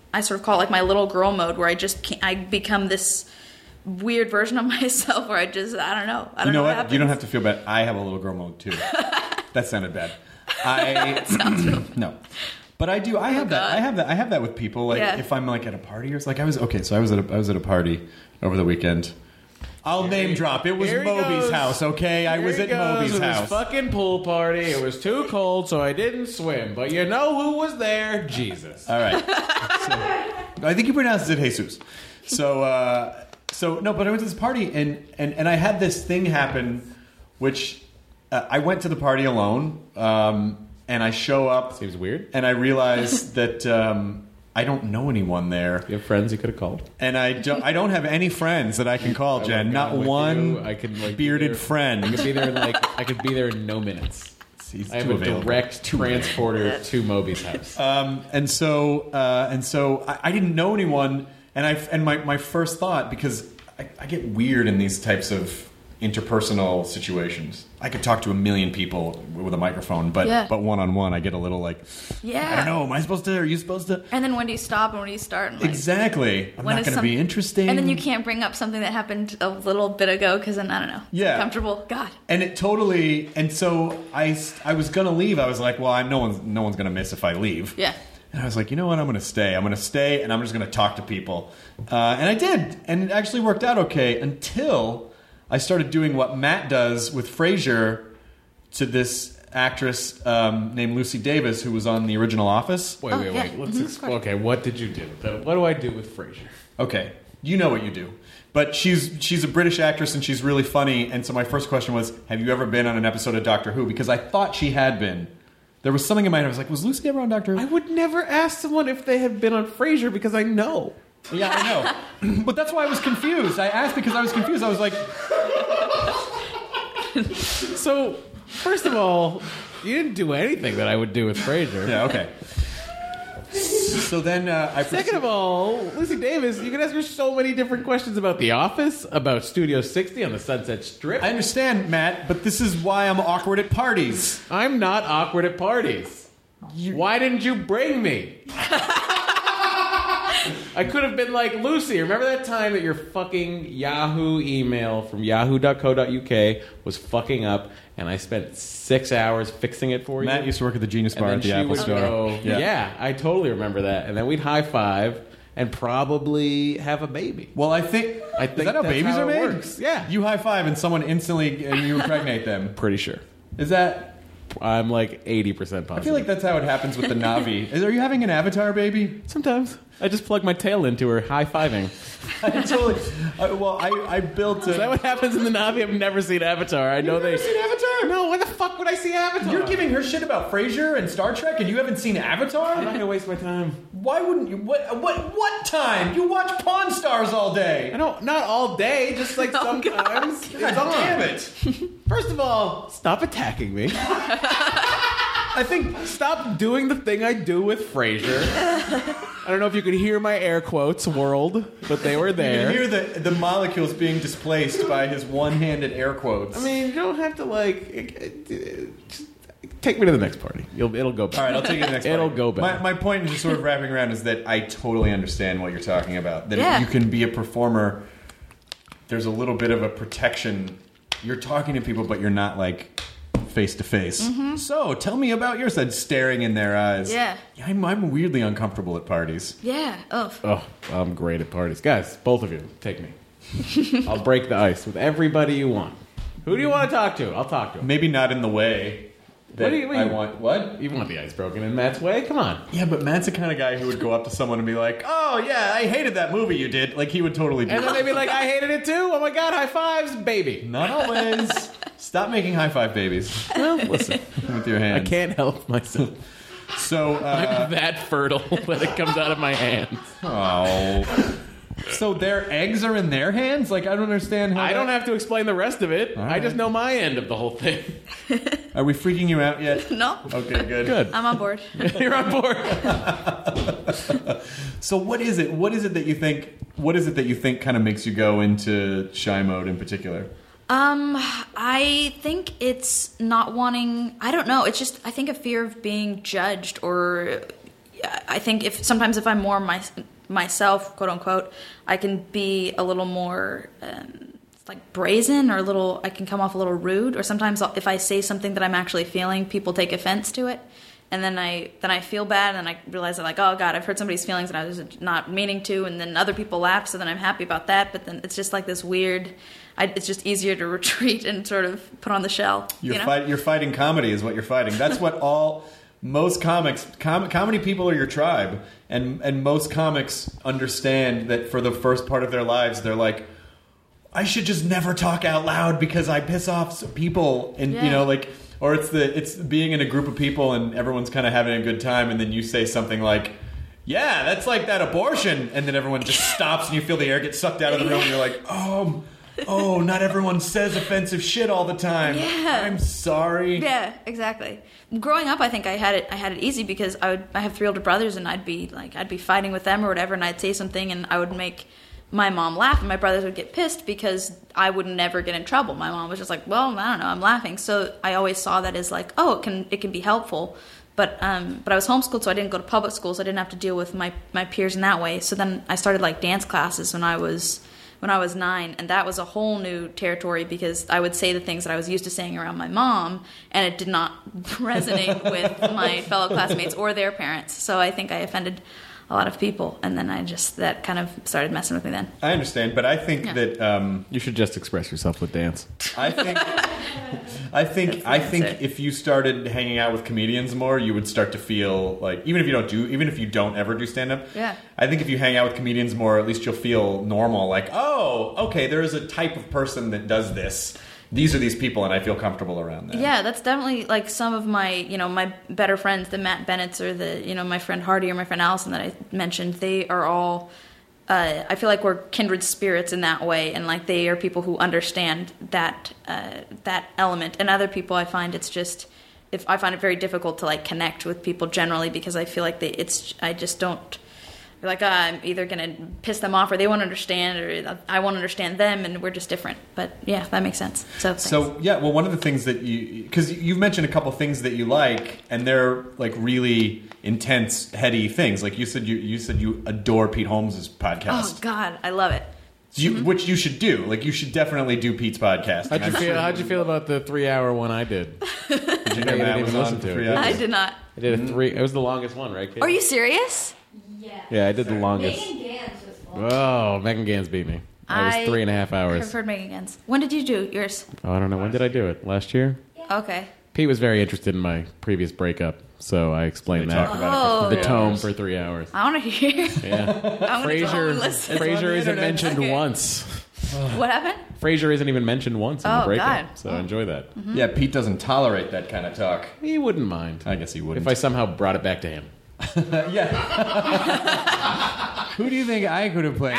I sort of call it like my little girl mode, where I just can't, I become this weird version of myself where I just, I don't know. I don't you know, know what? what You don't have to feel bad. I have a little girl mode too. That sounded bad. I That sounds real bad. No. But I do. I have Oh, that. God. I have that. I have that with people. Like Yeah. if I'm like at a party or like I was okay. So I was at a, I was at a party over the weekend. I'll name drop. It was Here he Moby's goes. house. Okay, I Here was he at goes Moby's with house. His fucking pool party. It was too cold, so I didn't swim. But you know who was there? Jesus. All right. So, I think you pronounced it Jesus. So, uh, so no, but I went to this party and and and I had this thing happen, which uh, I went to the party alone, um, and I show up. Seems weird. And I realized that um, I don't know anyone there. You have friends you could have called. And I don't, I don't have any friends that I can call, I Jen. would've Not gone with one you. I could, like, be bearded there- friend. I could be there in like I could be there in no minutes. He's I have too a available. direct Too transporter to Moby's house. Um, and so, uh, and so, I, I didn't know anyone, and I and my, my first thought, because I, I get weird in these types of interpersonal situations. I could talk to a million people with a microphone, but Yeah. but one on one, I get a little like, Yeah. I don't know. Am I supposed to? Are you supposed to? And then when do you stop and when do you start? And like, Exactly. I'm when not is going to some- be interesting. And then you can't bring up something that happened a little bit ago because then I don't know. It's Yeah. uncomfortable. God. And it totally. And so I, I was gonna leave. I was like, well, I'm no one's no one's gonna miss if I leave. Yeah. And I was like, you know what? I'm going to stay. I'm going to stay, and I'm just going to talk to people. Uh, and I did, and it actually worked out okay until I started doing what Matt does with Frasier to this actress um, named Lucy Davis, who was on the original Office. Wait, Oh, wait, yeah. wait. Let's Mhm, ex- of course. okay, what did you do? What do I do with Frasier? Okay, you know what you do. But she's she's a British actress, and she's really funny. And so my first question was, have you ever been on an episode of Doctor Who? Because I thought she had been. There was something in my head. I was like, was Lucy ever on Doctor Who? I would never ask someone if they had been on Frasier because I know. Yeah, I know. But that's why I was confused. I asked because I was confused. I was like, So, first of all, you didn't do anything that I would do with Frasier. yeah, okay. So then uh, I... Second of all, Lucy Davis, you can ask her so many different questions about The Office, about Studio sixty on the Sunset Strip. I understand, Matt, but this is why I'm awkward at parties. I'm not awkward at parties. Why didn't you bring me? I could have been like, Lucy, remember that time that your fucking Yahoo email from yahoo dot co dot uk was fucking up and I spent six hours fixing it for you? Matt used to work at the Genius And Bar then at the she Apple would Store. go, Yeah. yeah, I totally remember that. And then we'd high five and probably have a baby. Well, I think... I is think that how that's babies how are it made? works. Yeah. You high five and someone instantly... and you impregnate them. Pretty sure. Is that... I'm like eighty percent I positive. feel like that's how it happens with the Navi. Is, are you having an avatar baby? Sometimes. I just plug my tail into her, high-fiving. I totally... I, well, I, I built a... Is that what happens in the Navi? I've never seen Avatar. I know You've they... never seen Avatar? No, why the fuck would I see Avatar? You're giving her shit about Frasier and Star Trek and you haven't seen Avatar? I'm not going to waste my time. Why wouldn't you? What, what, what time? You watch Pawn Stars all day. I don't... Not all day, just like Oh, sometimes. It's God on. damn it. First of all, stop attacking me. I think stop doing the thing I do with Frasier. I don't know if you could hear my air quotes, world, but they were You there. can hear the, the molecules being displaced by his one-handed air quotes. I mean, you don't have to like just take me to the next party. You'll, it'll go back. all right, I'll take you to the next It'll part. go back. My, my point is just sort of wrapping around is that I totally understand what you're talking about. That Yeah. you can be a performer. There's a little bit of a protection. You're talking to people, but you're not like face to face. So tell me about yours. Said staring in their eyes. Yeah. I'm, I'm weirdly uncomfortable at parties. Yeah. Oh. Oh, I'm great at parties. Guys, both of you, take me. I'll break the ice with everybody you want. Who do you want to talk to? I'll talk to him. Maybe not in the way that What do you mean? I want. What? You want the ice broken in Matt's way? Come on. Yeah, but Matt's the kind of guy who would go up to someone and be like, "Oh yeah, I hated that movie you did." Like he would totally do And then that. they'd be like, I hated it too. Oh my God, high fives, baby. Not always. Stop making high five babies Well, listen, with your I hands. can't help myself. So, uh, I'm that fertile that it comes out of my hands. oh. So their eggs are in their hands? Like I don't understand how. I that- don't have to explain the rest of it. I just know my end of the whole thing. Are we freaking you out yet? No. Okay, good. Good. I'm on board. You're on board. So what is it? What is it that you think? What is it that you think kind of makes you go into shy mode in particular? Um, I think it's not wanting. I don't know. It's just I think a fear of being judged or I think if sometimes if I'm more my, myself, quote unquote, I can be a little more um, like brazen or a little. I can come off a little rude. Or sometimes I'll, if I say something that I'm actually feeling, people take offense to it, and then I then I feel bad, and I realize that like, oh God, I've hurt somebody's feelings, and I was not meaning to, and then other people laugh, so then I'm happy about that. But then it's just like this weird. I, it's just easier to retreat and sort of put on the shell. You're, you know? fight, you're fighting comedy is what you're fighting. That's what all, most comics, com, comedy people are your tribe. And, and most comics understand that for the first part of their lives, they're like, I should just never talk out loud because I piss off people. And, yeah. you know, like, or it's the it's being in a group of people and everyone's kind of having a good time. And then you say something like, yeah, that's like that abortion. And then everyone just stops and you feel the air get sucked out of the room. And you're like, oh, oh, not everyone says offensive shit all the time. Yeah. I'm sorry. Yeah, exactly. Growing up, I think I had it. I had it easy because I would. I have three older brothers, and I'd be like, I'd be fighting with them or whatever, and I'd say something, and I would make my mom laugh, and my brothers would get pissed because I would never get in trouble. My mom was just like, well, I don't know, I'm laughing. So I always saw that as like, oh, it can it can be helpful. But um, but I was homeschooled, so I didn't go to public school, so I didn't have to deal with my my peers in that way. So then I started like dance classes when I was. when I was nine, and that was a whole new territory because I would say the things that I was used to saying around my mom, and it did not resonate with my fellow classmates or their parents. So I think I offended a lot of people, and then I just, that kind of started messing with me then. I understand, but I think Yeah. that um, You should just express yourself with dance. I think I think That's the I think answer. if you started hanging out with comedians more, you would start to feel like even if you don't do even if you don't ever do stand up. Yeah. I think if you hang out with comedians more, at least you'll feel normal. Like, oh, okay, there is a type of person that does this. These are these people, and I feel comfortable around them. Yeah, that's definitely like some of my, you know, my better friends, the Matt Bennett's or the, you know, my friend Hardy or my friend Allison that I mentioned. They are all, uh, I feel like we're kindred spirits in that way, and like they are people who understand that uh, that element. And other people, I find it's just, if I find it very difficult to like connect with people generally because I feel like they, it's, I just don't. Like, uh, I'm either going to piss them off or they won't understand or I won't understand them and we're just different. But, yeah, that makes sense. So, thanks. So, yeah, well, one of the things that you... Because you've mentioned a couple things that you like, and they're, like, really intense, heady things. Like, you said you you said you adore Pete Holmes' podcast. Oh, God, I love it. You, Mm-hmm. Which you should do. Like, you should definitely do Pete's podcast. How'd you I'm feel? sure- How'd you feel about the three-hour one I did? Did you I know didn't Matt even was listen on to for it. three Yeah. I hours? did not. I did a three. It was the longest one, right, Kate? Are you serious? Yeah, I did the longest. Megan Gans was fun. Oh, Megan Gans beat me. I was I three and a half I've hours. heard Megan Gans. When did you do yours? Oh, I don't know. When did I do it? Last year? Okay. Pete was very interested in my previous breakup, so I explained They that. talked about it for The three tome hours. for three hours. I want to hear. Yeah. I'm going to go home and Frasier, listen. Frasier isn't mentioned Okay. once. What happened? Frasier isn't even mentioned once in Oh, the breakup, God. so enjoy that. Yeah, Pete doesn't tolerate that kind of talk. He wouldn't mind. I guess he wouldn't. If I somehow brought it back to him. yeah. Who do you think I could have played?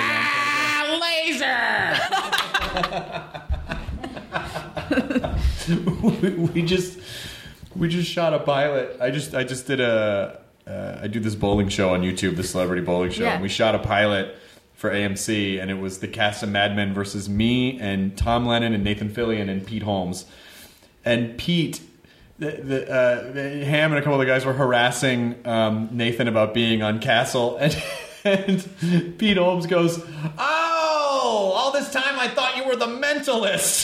we, we just we just shot a pilot. I just I just did a uh, I do this bowling show on YouTube, the Celebrity Bowling Show, Yeah. and we shot a pilot for A M C, and it was the cast of Mad Men versus me and Tom Lennon and Nathan Fillion and Pete Holmes. And Pete, the, the, uh, the Ham and a couple of the guys were harassing um, Nathan about being on Castle, and, and Pete Holmes goes, "Oh, all this time I thought you were the mentalist."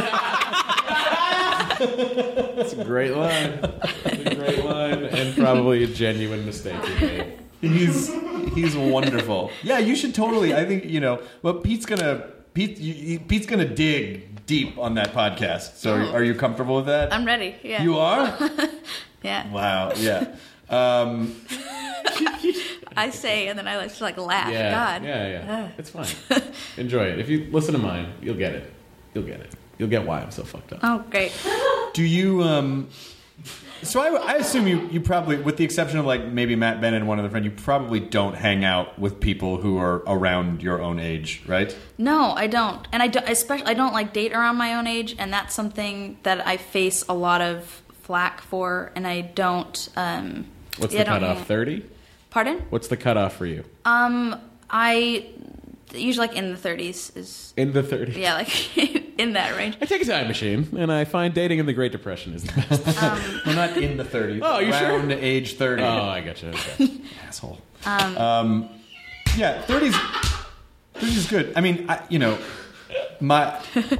That's a great line. That's a great line, and probably a genuine mistake he made. He's he's wonderful. Yeah, you should totally. I think you know. Well, Pete's gonna Pete you, Pete's gonna dig deep on that podcast. So, Oh. are you comfortable with that? I'm ready. Yeah. You are? Yeah. Wow. Yeah. Um, I say, and then I just like laugh. Yeah, God. yeah, yeah. It's fine. Enjoy it. If you listen to mine, you'll get it. You'll get it. You'll get why I'm so fucked up. Oh, great. do you? Um, so I, I assume you, you probably, with the exception of like maybe Matt Bennett and one other friend, you probably don't hang out with people who are around your own age, right? No, I don't, and I don't, especially I don't like date around my own age, and that's something that I face a lot of flack for, and I don't. Um, What's yeah, the I don't- cutoff? thirty? Pardon? What's the cutoff for you? Um, I usually like in the thirties is. In the thirties? Yeah, like in that range. I take a time machine, and I find dating in the Great Depression is the best. Um, We're not in the thirties. Oh, you sure? Around age thirty. Oh, I gotcha. Okay. Asshole. Um, Um, yeah, thirties. thirties is good. I mean, I, you know, my. What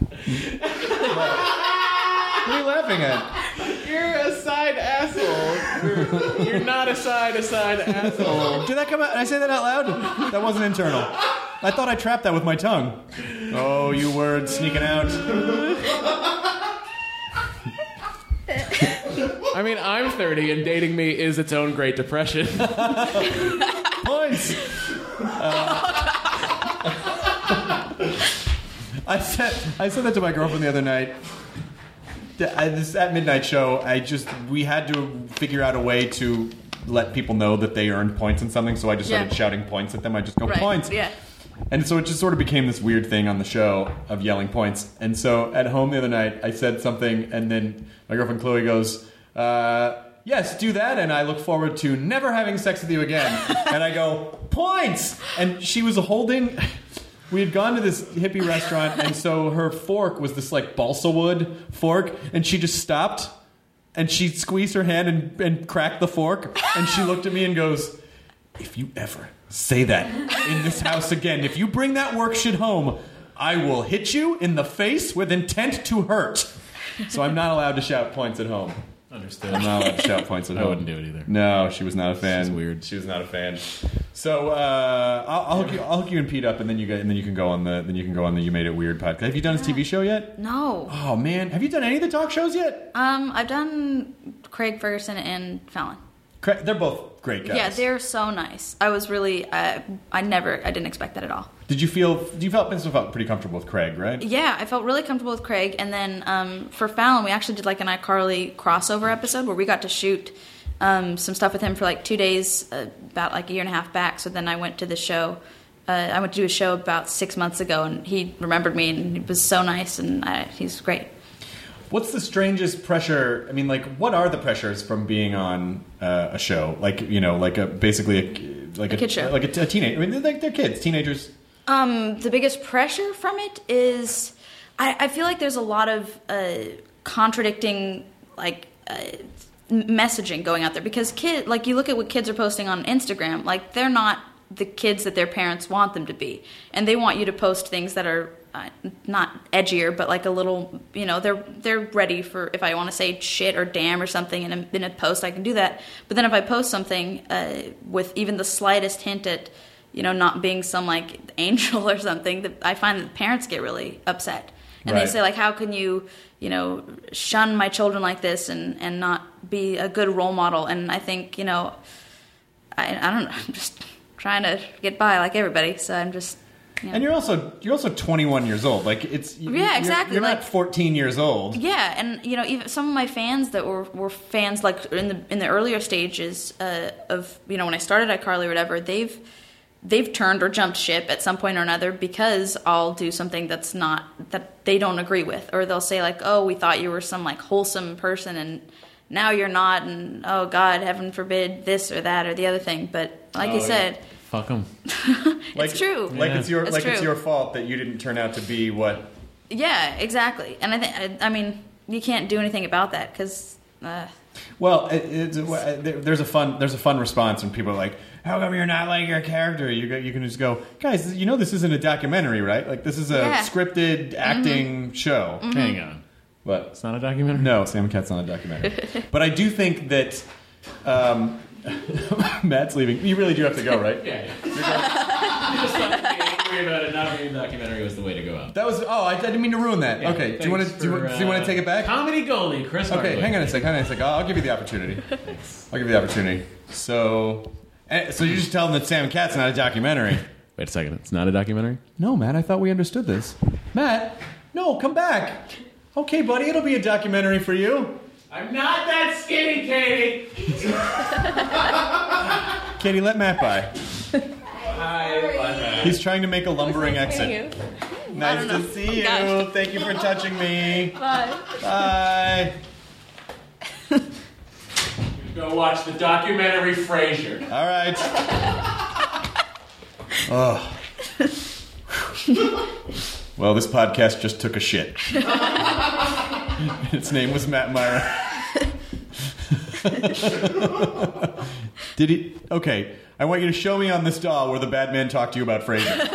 are you laughing at? You're a side asshole. You're, you're not a side a side asshole. Did that come out? Did I say that out loud? That wasn't internal. I thought I trapped that with my tongue. Oh, you words sneaking out. I mean, I'm thirty, and dating me is its own Great Depression. Points. Uh, I said I said that to my girlfriend the other night. I, this at midnight show. I just we had to figure out a way to let people know that they earned points in something. So I just started Yeah. shouting points at them. I just go right. points. Yeah. And so it just sort of became this weird thing on the show of yelling points. And so at home the other night, I said something, and then my girlfriend Chloe goes, uh, yes, do that, and I look forward to never having sex with you again. And I go, points! And she was holding... We had gone to this hippie restaurant, and so her fork was this, like, balsa wood fork, and she just stopped, and she squeezed her hand and, and cracked the fork, and she looked at me and goes, if you ever say that in this house again, if you bring that work shit home, I will hit you in the face with intent to hurt. So I'm not allowed to shout points at home. Understood. I'm not allowed to shout points at I home. wouldn't do it either. No, she was not a fan. She's weird. She was not a fan. So uh, I'll, I'll hook you. I'll hook you and Pete up, and then you get, and then you can go on the then you can go on the You Made It Weird podcast. Have you done his T V show yet? No. Oh man, have you done any of the talk shows yet? Um, I've done Craig Ferguson and Fallon. Cra- They're both great guys. Yeah, they're so nice. I was really, uh, I never, I didn't expect that at all. Did you feel? You felt felt pretty comfortable with Craig, right? Yeah, I felt really comfortable with Craig. And then um, for Fallon, we actually did like an iCarly crossover episode where we got to shoot um, some stuff with him for like two days, uh, about like a year and a half back. So then I went to the show. Uh, I went to do a show about six months ago, and he remembered me, and he was so nice, and I, he's great. What's the strangest pressure? I mean, like, what are the pressures from being on uh, a show? Like, you know, like a basically a like A kid show. like a, a teenager. I mean, they're, like they're kids, teenagers. Um, the biggest pressure from it is, I, I feel like there's a lot of uh, contradicting, like, uh, messaging going out there because kid, like, you look at what kids are posting on Instagram, like, they're not the kids that their parents want them to be, and they want you to post things that are uh, not edgier, but like a little, you know, they're they're ready for if I want to say shit or damn or something in a, in a post, I can do that. But then if I post something uh, with even the slightest hint at, you know, not being some like angel or something, that I find that parents get really upset, and Right. they say like, how can you, you know, shun my children like this and and not be a good role model? And I think, you know, I I don't know, I'm just trying to get by like everybody, so I'm just. You know. And you're also you're also twenty-one years old. Like it's you, Yeah, you're- exactly, You're, like- not fourteen years old. Yeah, and you know, even some of my fans that were, were fans like in the in the earlier stages uh, of, you know, when I started iCarly or whatever, they've they've turned or jumped ship at some point or another because I'll do something that's not that they don't agree with, or they'll say like, oh, we thought you were some like wholesome person and now you're not, and oh God, heaven forbid this or that or the other thing. But like Oh, you yeah. said, Fuck them. Like, it's true. Like Yeah. it's your It's like it's true. your fault that you didn't turn out to be what. Yeah, exactly. And I think I, I mean you can't do anything about that because. Uh, Well, it, it's, uh, there- there's a fun there's a fun response when people are like, "How come you're not like your character?" You go, you can just go, "Guys, you know this isn't a documentary, right? Like this is a Yeah. scripted acting show." Hang on. What? It's not a documentary? No, Sam Cat's not a documentary. But I do think that um, Matt's leaving. You really do have to go, right? Yeah, yeah. You just thought being angry about it not being a documentary was the way to go out. That was. Oh, I, I didn't mean to ruin that. Yeah, okay. Do you want to thanks do, you- for, do you want uh, to take it back? Comedy goalie, Chris Okay, Hardwick. hang on a sec. Hang on a sec. I'll, I'll give you the opportunity. Thanks. I'll give you the opportunity. So, eh, so you just tell them that Sam Cat's not a documentary. Wait a second. It's not a documentary? No, Matt. I thought we understood this. Matt, no, come back. Okay, buddy, it'll be a documentary for you. I'm not that skinny, Katie. Katie, let Matt by. Hi. He's trying to make a lumbering exit. Nice don't know. to see you. Gosh. Thank you for touching me. Bye. Bye. Go watch the documentary Frasier. All right. Oh. Well, this podcast just took a shit. Its name was Matt Myra. Did he? Okay, I want you to show me on this doll where the bad man talked to you about Frasier.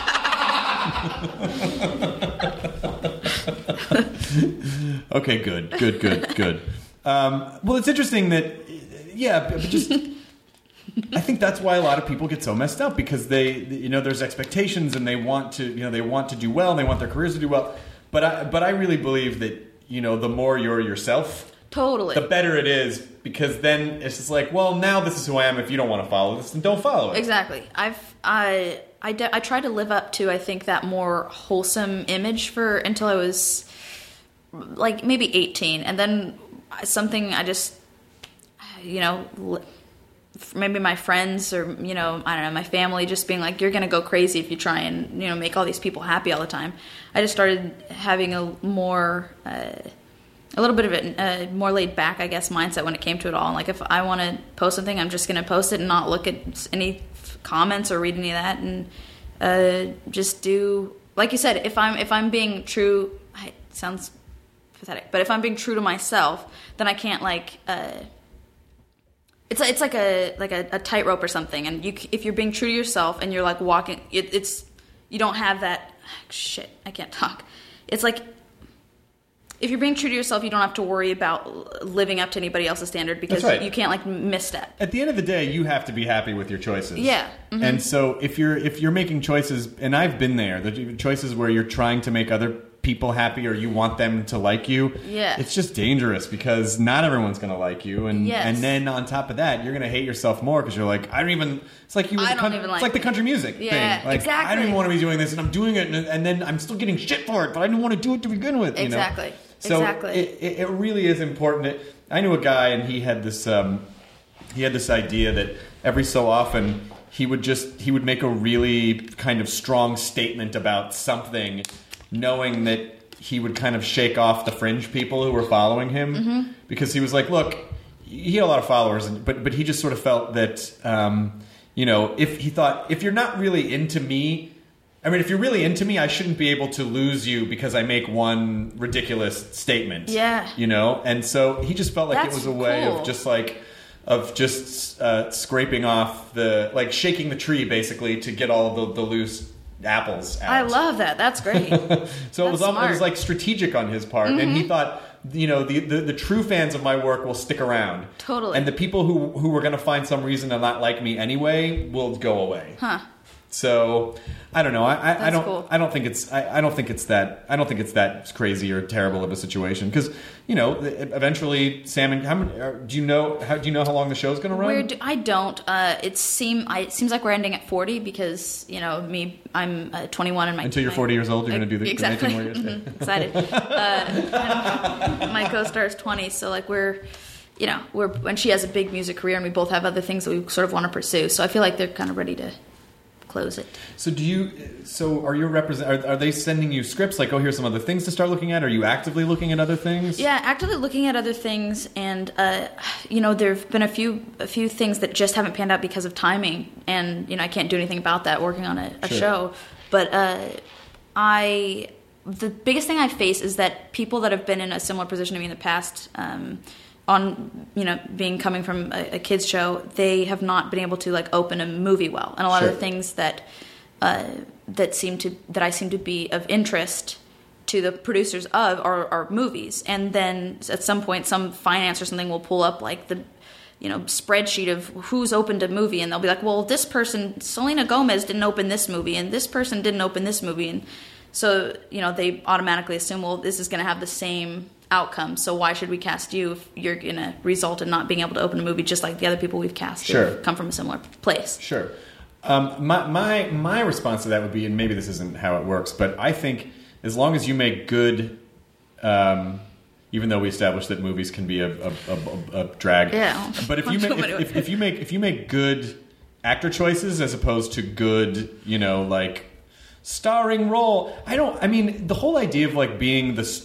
Okay, good, good, good, good. Um, well, it's interesting that, yeah, but just... I think that's why a lot of people get so messed up, because they, you know, there's expectations and they want to, you know, they want to do well and they want their careers to do well. But I, but I really believe that, you know, the more you're yourself, totally, the better it is, because then it's just like, well, now this is who I am. If you don't want to follow this, then don't follow it. Exactly. I've I I, de- I tried to live up to, I think, that more wholesome image for until I was like maybe eighteen, and then something I just, you know. Maybe my friends or, you know, I don't know, my family just being like, you're going to go crazy if you try and, you know, make all these people happy all the time. I just started having a more, uh, a little bit of a, a more laid back, I guess, mindset when it came to it all. And like, if I want to post something, I'm just going to post it and not look at any comments or read any of that, and uh, just do, like you said, if I'm, if I'm being true, it sounds pathetic, but if I'm being true to myself, then I can't like, uh, It's it's like a like a, a tightrope or something, and you if you're being true to yourself and you're like walking, it, it's you don't have that shit. I can't talk. It's like if you're being true to yourself, you don't have to worry about living up to anybody else's standard, because right. you can't like misstep. At the end of the day, you have to be happy with your choices. Yeah. Mm-hmm. And so if you're if you're making choices, and I've been there, the choices where you're trying to make other people happy or you want them to like you, yeah, it's just dangerous, because not everyone's going to like you, and yes. and then on top of that, you're going to hate yourself more, because you're like, I don't even. It's like you. I the don't country, even like it's like the country music yeah, thing. Like, exactly. I don't even want to be doing this, and I'm doing it, and, and then I'm still getting shit for it, but I didn't want to do it to begin with. You exactly. know? So exactly. It, it, it really is important. It, I knew a guy, and he had this. Um, he had this idea that every so often he would just he would make a really kind of strong statement about something, knowing that he would kind of shake off the fringe people who were following him, mm-hmm. because he was like, look, he had a lot of followers, but but he just sort of felt that, um, you know, if he thought, if you're not really into me, I mean, if you're really into me, I shouldn't be able to lose you because I make one ridiculous statement. Yeah. You know? And so he just felt like That's it was a way cool. of just like, of just uh, scraping off the, like shaking the tree basically to get all the, the loose apples out. I love that. That's great. So it was, smart. it was like strategic on his part, mm-hmm. and he thought, you know, the, the the true fans of my work will stick around. Totally. And the people who who were going to find some reason to not like me anyway will go away. Huh. So I don't know. I, I, I don't. Cool. I don't think it's. I, I don't think it's that. I don't think it's that crazy or terrible of a situation, because you know, eventually, Sam and how many, do you know? How do you know how long the show's going to run? We're do, I don't. Uh, it seem. I, it seems like we're ending at forty, because you know me. I'm uh, twenty-one, and my until you're my, forty years old, you're going to do the exactly. more years. Mm-hmm. Excited. uh, and my co-star is twenty, so like we're. You know, we're and she has a big music career, and we both have other things that we sort of want to pursue. So I feel like they're kind of ready to close it. So do you? So are you represent? Are, are they sending you scripts like, oh, here's some other things to start looking at? Are you actively looking at other things? Yeah, actively looking at other things, and uh, you know, there've been a few a few things that just haven't panned out because of timing, and you know, I can't do anything about that working on a, a sure. show. But uh, I, the biggest thing I face is that people that have been in a similar position to me in the past. Um, on, you know, being coming from a, a kids show, they have not been able to like open a movie well, and a lot sure. of the things that uh, that seem to that I seem to be of interest to the producers of are, are movies, and then at some point, some finance or something will pull up like the you know spreadsheet of who's opened a movie, and they'll be like, well, this person, Selena Gomez, didn't open this movie, and this person didn't open this movie, and so you know they automatically assume, well, this is going to have the same outcome, so why should we cast you if you're going to result in not being able to open a movie just like the other people we've cast sure. who come from a similar place. Sure. Um, my, my my response to that would be, and maybe this isn't how it works, but I think as long as you make good, um, even though we established that movies can be a, a, a, a drag, yeah. But if you make if, if, if you make if you make good actor choices as opposed to good, you know, like starring role, I don't. I mean, the whole idea of like being the st-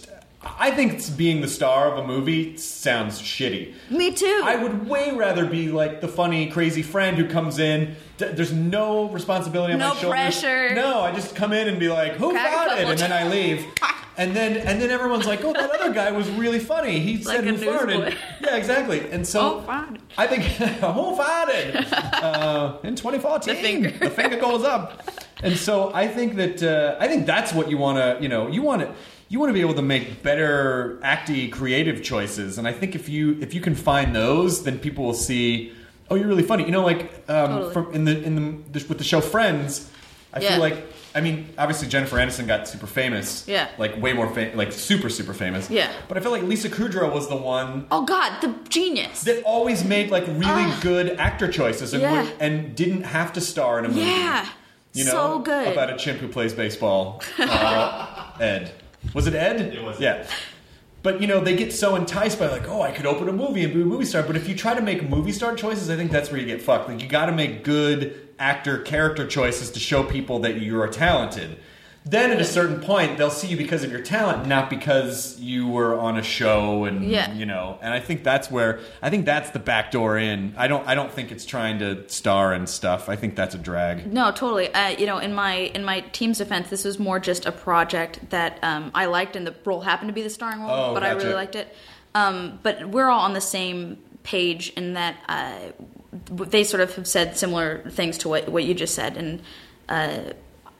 I think being the star of a movie sounds shitty. Me too. I would way rather be like the funny, crazy friend who comes in. D- there's no responsibility on no my shoulders. pressure. No, I just come in and be like, "Who Crack a farted?" couple and then I leave. And then and then everyone's like, "Oh, that other guy was really funny. He Like said a who farted." newsboy. Yeah, exactly. And so Oh, farted. I think who farted uh, in twenty fourteen. The finger. The finger goes up. And so I think that uh, I think that's what you want to, you know, you want to. You want to be able to make better, acty, creative choices, and I think if you if you can find those, then people will see, oh, you're really funny. You know, like um, Totally. from in the in the with the show Friends, I Yeah. feel like I mean, obviously Jennifer Aniston got super famous, Yeah. like way more fam- like super super famous, Yeah. But I feel like Lisa Kudrow was the one Oh God, the genius. that always made like really good actor choices and Yeah. would, and didn't have to star in a movie. Yeah. You know, So good. about a chimp who plays baseball. Uh, Ed. Was it Ed? It was. Yeah. But, you know, they get so enticed by like, oh, I could open a movie and be a movie star. But if you try to make movie star choices, I think that's where you get fucked. Like, you got to make good actor character choices to show people that you are talented. Then at a certain point, they'll see you because of your talent, not because you were on a show and, Yeah. you know. And I think that's where, I think that's the back door in. I don't, I don't think it's trying to star and stuff. I think that's a drag. No, totally. Uh, you know, in my in my team's defense, this was more just a project that um, I liked, and the role happened to be the starring role, Oh, but I gotcha. really liked it. Um, but we're all on the same page in that uh, they sort of have said similar things to what what you just said, and uh,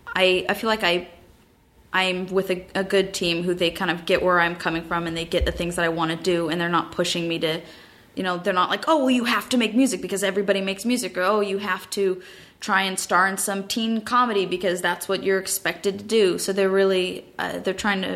I I feel like I. I'm with a, a good team who they kind of get where I'm coming from, and they get the things that I want to do, and they're not pushing me to, you know, they're not like, oh, well, you have to make music because everybody makes music, or oh, you have to try and star in some teen comedy because that's what you're expected to do. So they're really, uh, they're trying to,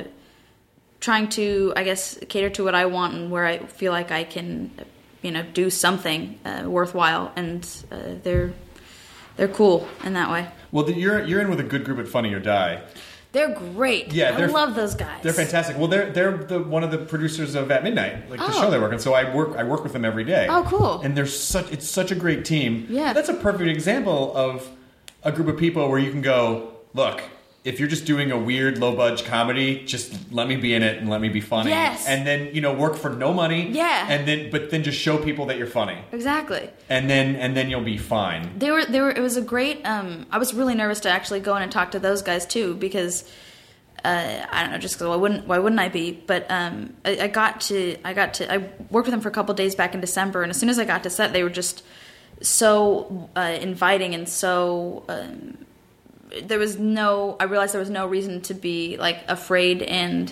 trying to, I guess, cater to what I want and where I feel like I can, you know, do something uh, worthwhile, and uh, they're they're cool in that way. Well, the, you're you're in with a good group at Funny or Die. They're great. Yeah, I they're- love those guys. They're fantastic. Well, they're they're the one of the producers of At Midnight, like the Oh. show they work on. So I work I work with them every day. Oh, cool. And they're such it's such a great team. Yeah. That's a perfect example of a group of people where you can go, look, if you're just doing a weird low budge comedy, just let me be in it and let me be funny. Yes. And then, you know, work for no money. Yeah. And then but then just show people that you're funny. Exactly. And then and then you'll be fine. They were. They were. It was a great. Um, I was really nervous to actually go in and talk to those guys too because. Uh, I don't know, just because why wouldn't why wouldn't I be? But um, I, I got to I got to I worked with them for a couple days back in December, and as soon as I got to set, they were just so uh, inviting and so um, there was no. I realized there was no reason to be like afraid, and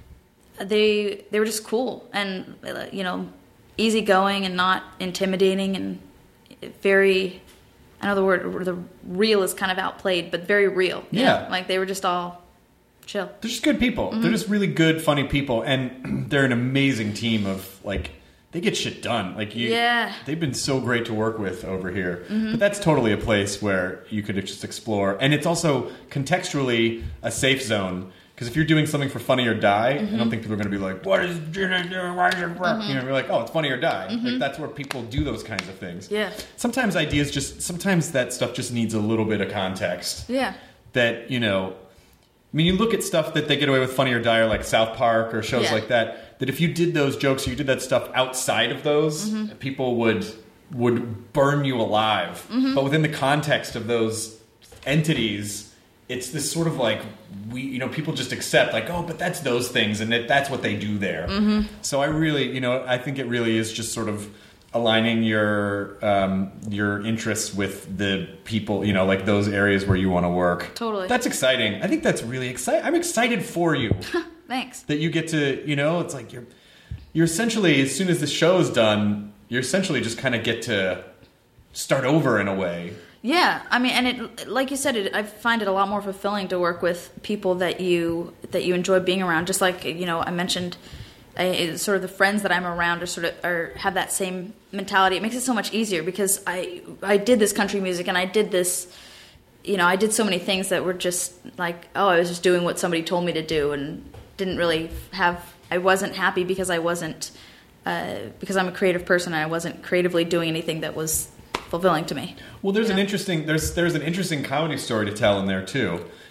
they they were just cool and uh, you know easygoing and not intimidating and very. I know the word the real is kind of outplayed, but very real. you Yeah. know? Like they were just all. Chill. They're just good people. Mm-hmm. They're just really good, funny people, and they're an amazing team of like they get shit done. Like you, Yeah. they've been so great to work with over here. Mm-hmm. But that's totally a place where you could just explore, and it's also contextually a safe zone. Because if you're doing something for Funny or Die, Mm-hmm. I don't think people are going to be like, "What is Jenna doing? Why is it?" You know, you're like, "Oh, it's Funny or Die." Like that's where people do those kinds of things. Mm-hmm. Yeah. Sometimes ideas just sometimes that stuff just needs a little bit of context. Yeah. That you know. I mean, you look at stuff that they get away with Funny or Die, or like South Park or shows Yeah. like that, that if you did those jokes or you did that stuff outside of those, Mm-hmm. people would would burn you alive. Mm-hmm. But within the context of those entities, it's this sort of like, we, you know, people just accept like, oh, but that's those things, and that, that's what they do there. Mm-hmm. So I really, you know, I think it really is just sort of aligning your um, your interests with the people, you know, like those areas where you want to work. Totally. That's exciting. I think that's really exciting. I'm excited for you Thanks. that you get to, you know, it's like you're you're essentially, as soon as the show's done, you essentially just kind of get to start over in a way. Yeah, I mean, and it, like you said, it, I find it a lot more fulfilling to work with people that you that you enjoy being around. Just like you know, I mentioned, I, sort of the friends that I'm around are sort of are have that same mentality. It makes it so much easier because I I did this country music and I did this, you know, I did so many things that were just like, oh, I was just doing what somebody told me to do and didn't really have. I wasn't happy because I wasn't uh, because I'm a creative person and I wasn't creatively doing anything that was fulfilling to me. Well, there's You an know? interesting there's there's an interesting comedy story to tell in there too,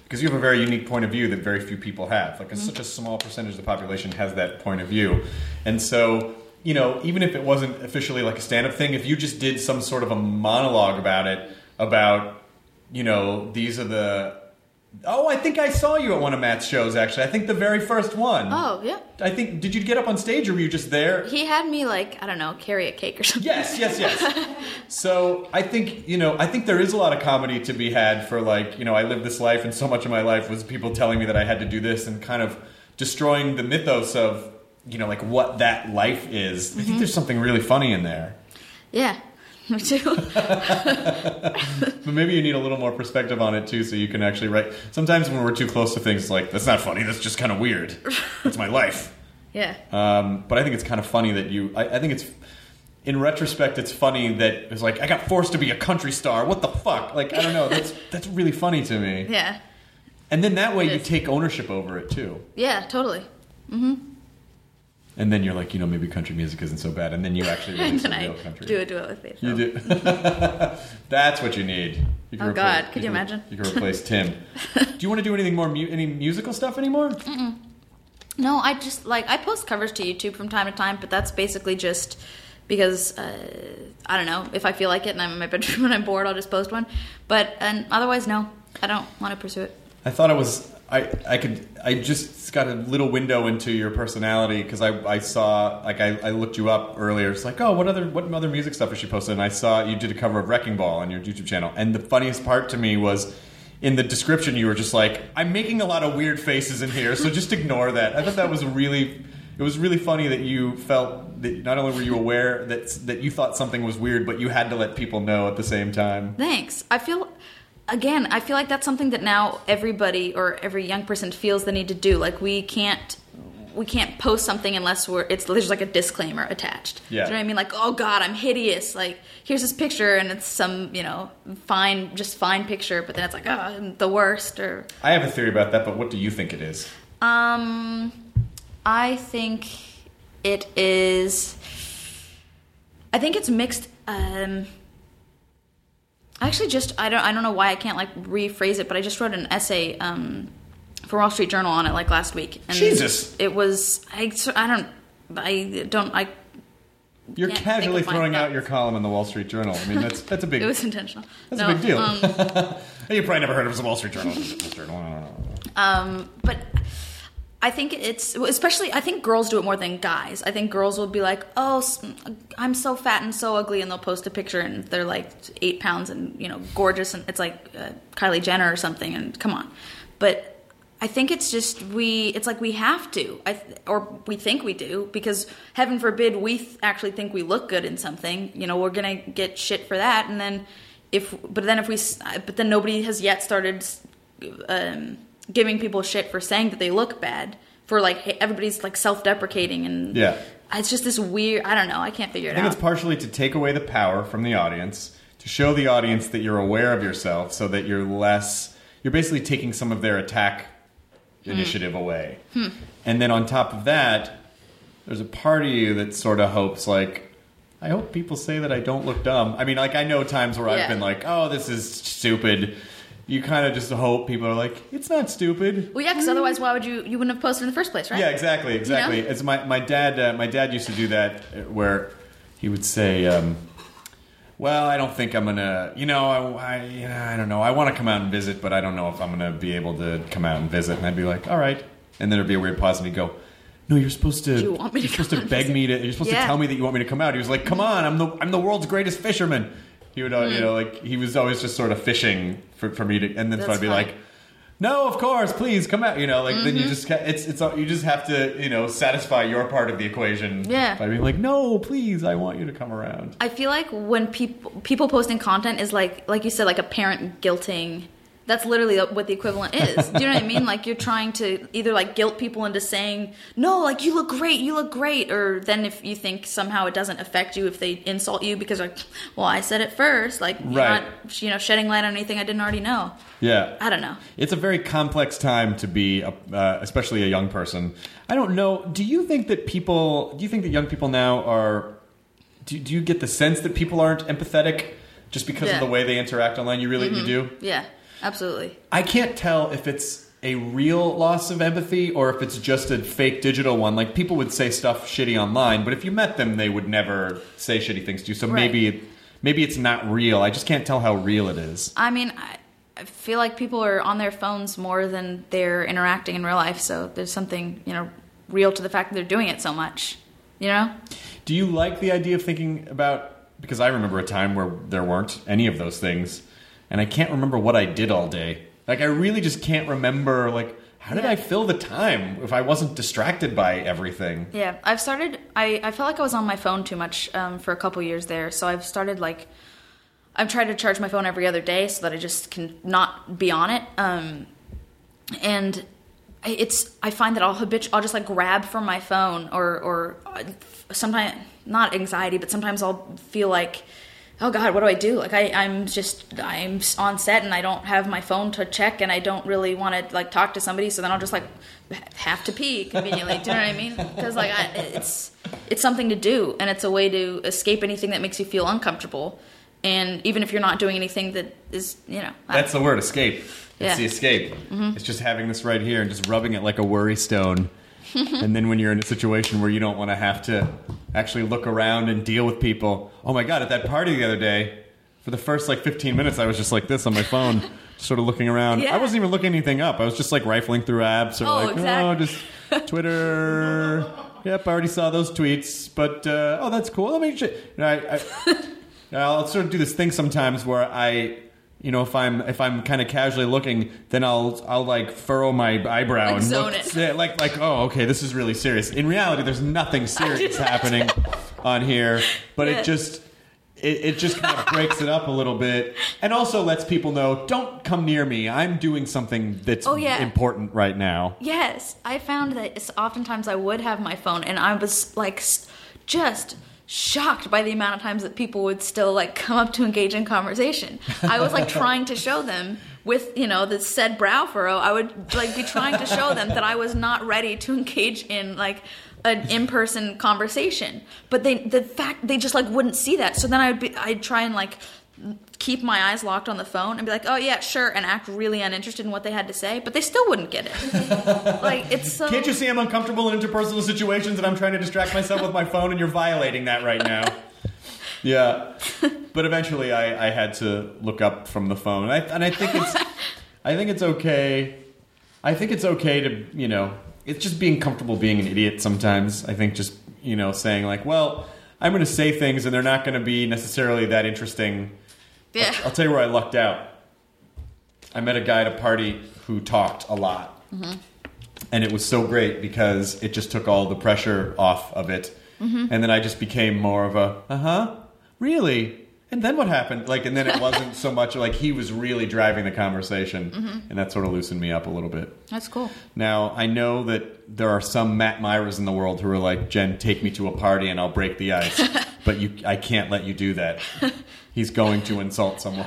because you have a very unique point of view that very few people have. Like, mm-hmm. such a small percentage of the population has that point of view. And so, you know, even if it wasn't officially like a stand-up thing, if you just did some sort of a monologue about it, about, you know, these are the... Oh, I think I saw you at one of Matt's shows, actually. I think the very first one. Oh, yeah. I think, did you get up on stage or were you just there? He had me, like, I don't know, carry a cake or something. Yes, yes, yes. So I think, you know, I think there is a lot of comedy to be had for, like, you know, I lived this life and so much of my life was people telling me that I had to do this and kind of destroying the mythos of, you know, like what that life is. Mm-hmm. I think there's something really funny in there. Yeah. Me too. But maybe you need a little more perspective on it too, so you can actually write. Sometimes when we're too close to things, it's like, that's not funny. That's just kind of weird. That's my life. Yeah. Um, but I think it's kind of funny that you. I, I think it's, in retrospect, it's funny that it's like I got forced to be a country star. What the fuck? Like, I don't know. That's that's really funny to me. Yeah. And then that way you take ownership over it too. Yeah, totally. Mm-hmm. And then you're like, you know, maybe country music isn't so bad. And then you actually release a real country. Do it, do it with faith. You do. That's what you need. You oh, replace, God. Could you you can, imagine? You can replace Tim. Do you want to do anything more, mu- any musical stuff anymore? Mm-mm. No, I just, like, I post covers to YouTube from time to time, but that's basically just because, uh, I don't know, if I feel like it and I'm in my bedroom and I'm bored, I'll just post one. But, and otherwise, no, I don't want to pursue it. I thought it was... I, I could I just got a little window into your personality because I, I saw like I, I looked you up earlier. It's like, oh, what other what other music stuff has she posted? And I saw you did a cover of Wrecking Ball on your YouTube channel. And the funniest part to me was in the description you were just like, I'm making a lot of weird faces in here, so just ignore that. I thought that was really it was really funny that you felt that not only were you aware that that you thought something was weird, but you had to let people know at the same time. Thanks. I feel. Again, I feel like that's something that now everybody or every young person feels the need to do. Like we can't, we can't post something unless we're it's there's like a disclaimer attached. Yeah. Do you know what I mean? Like, oh God, I'm hideous. Like, here's this picture, and it's some you know fine, just fine picture, but then it's like, oh, I'm the worst. Or I have a theory about that, but what do you think it is? Um, I think it is. I think it's mixed. Um. I actually just I don't I don't know why I can't like rephrase it, but I just wrote an essay um, for Wall Street Journal on it like last week. And Jesus, it was I, I don't I don't I. You're casually throwing out your column in the Wall Street Journal. I mean that's that's a big. It was intentional. That's no, a big deal. Um, you probably never heard of the Wall Street Journal. um, but. I think it's, especially, I think girls do it more than guys. I think girls will be like, oh, I'm so fat and so ugly, and they'll post a picture, and they're like eight pounds and, you know, gorgeous, and it's like uh, Kylie Jenner or something, and come on. But I think it's just, we, it's like we have to, I th- or we think we do, because heaven forbid we th- actually think we look good in something, you know, we're going to get shit for that, and then if, but then if we, but then nobody has yet started, um, giving people shit for saying that they look bad, for like hey, everybody's like self-deprecating, and yeah, it's just this weird. I don't know. I can't figure it out. I think out. It's partially to take away the power from the audience, to show the audience that you're aware of yourself, so that you're less. You're basically taking some of their attack initiative mm. away, hmm. and then on top of that, there's a part of you that sort of hopes like, I hope people say that I don't look dumb. I mean, like I know times where yeah. I've been like, oh, this is stupid. You kind of just hope people are like, it's not stupid. Well, yeah, because otherwise, why would you? You wouldn't have posted in the first place, right? Yeah, exactly, exactly. You know? It's my my dad. Uh, my dad used to do that, where he would say, um, "Well, I don't think I'm gonna. You know, I, I, you know, I don't know. I want to come out and visit, but I don't know if I'm gonna be able to come out and visit." And I'd be like, "All right." And then there'd be a weird pause, and he'd go, "No, you're supposed to. You want me to you're supposed to beg visit? me to. You're supposed yeah. to tell me that you want me to come out." He was like, "Come on, I'm the I'm the world's greatest fisherman." He would, uh, mm. you know, like he was always just sort of fishing for, for me to, and then That's so I'd be funny. like, "No, of course, please come out." You know, like mm-hmm. then you just it's it's you just have to you know satisfy your part of the equation. Yeah. By being like, "No, please, I want you to come around." I feel like when people people posting content is like like you said, like a parent guilting. That's literally what the equivalent is. Do you know what I mean? Like you're trying to either like guilt people into saying, no, like you look great, you look great. Or then if you think somehow it doesn't affect you if they insult you because like, well, I said it first. Like you're right. not, you know, shedding light on anything I didn't already know. Yeah. I don't know. It's a very complex time to be, a, uh, especially a young person. I don't know. Do you think that people, do you think that young people now are, do, do you get the sense that people aren't empathetic just because yeah. of the way they interact online? You really, mm-hmm. you do? Yeah. Absolutely. I can't tell if it's a real loss of empathy or if it's just a fake digital one. Like, people would say stuff shitty online, but if you met them, they would never say shitty things to you. So Right. maybe maybe it's not real. I just can't tell how real it is. I mean, I, I feel like people are on their phones more than they're interacting in real life. So there's something, you know, real to the fact that they're doing it so much. You know? Do you like the idea of thinking about... Because I remember a time where there weren't any of those things, and I can't remember what I did all day. Like, I really just can't remember, like, how did Yeah. I fill the time if I wasn't distracted by everything? Yeah, I've started. I, I felt like I was on my phone too much um, for a couple years there, so I've started like I've tried to charge my phone every other day so that I just can not be on it. Um, and I- it's I find that I'll habit I'll just like grab from my phone or or sometimes not anxiety, but sometimes I'll feel like, oh God, what do I do? Like I, I'm just, I'm on set and I don't have my phone to check and I don't really want to like talk to somebody. So then I'll just like have to pee conveniently. Do you know what I mean? Because like I, it's, it's something to do and it's a way to escape anything that makes you feel uncomfortable. And even if you're not doing anything that is, you know. That's the word, escape. It's Yeah. the escape. Mhm. It's just having this right here and just rubbing it like a worry stone. And then when you're in a situation where you don't want to have to actually look around and deal with people. Oh my God, at that party the other day, for the first like fifteen minutes, I was just like this on my phone, sort of looking around. Yeah. I wasn't even looking anything up. I was just like rifling through apps or Oh, like, exactly. oh, just Twitter. Yep, I already saw those tweets. But, uh, oh, that's cool. Let me just, you know, I, I, I'll sort of do this thing sometimes where I... You know, if I'm if I'm kind of casually looking, then I'll I'll like furrow my eyebrow Like and zone look, it. yeah, like like oh okay, this is really serious. In reality, there's nothing serious happening on here, but Yeah. it just it, it just kind of breaks it up a little bit, and also lets people know, don't come near me. I'm doing something that's Oh, yeah. important right now. Yes, I found that it's oftentimes I would have my phone, and I was like, s- just shocked by the amount of times that people would still like come up to engage in conversation. I was like trying to show them with, you know, the said brow furrow. I would like be trying to show them that I was not ready to engage in like an in-person conversation, but they the fact they just like wouldn't see that. So then I'd be I'd try and like keep my eyes locked on the phone and be like, oh yeah, sure, and act really uninterested in what they had to say, but they still wouldn't get it. Like, it's so... Can't you see I'm uncomfortable in interpersonal situations and I'm trying to distract myself with my phone and you're violating that right now? Yeah. But eventually I, I had to look up from the phone. And I, and I think it's I think it's okay. I think it's okay to, you know, it's just being comfortable being an idiot sometimes. I think just, you know, saying like, well, I'm going to say things and they're not going to be necessarily that interesting. Yeah. I'll, I'll tell you where I lucked out. I met a guy at a party who talked a lot. Mm-hmm. And it was so great because it just took all the pressure off of it. Mm-hmm. And then I just became more of a, uh-huh, really? And then what happened? Like, and then it wasn't so much like he was really driving the conversation. Mm-hmm. And that sort of loosened me up a little bit. That's cool. Now, I know that there are some Matt Myras in the world who are like, Jen, take me to a party and I'll break the ice. But you, I can't let you do that. He's going to insult someone.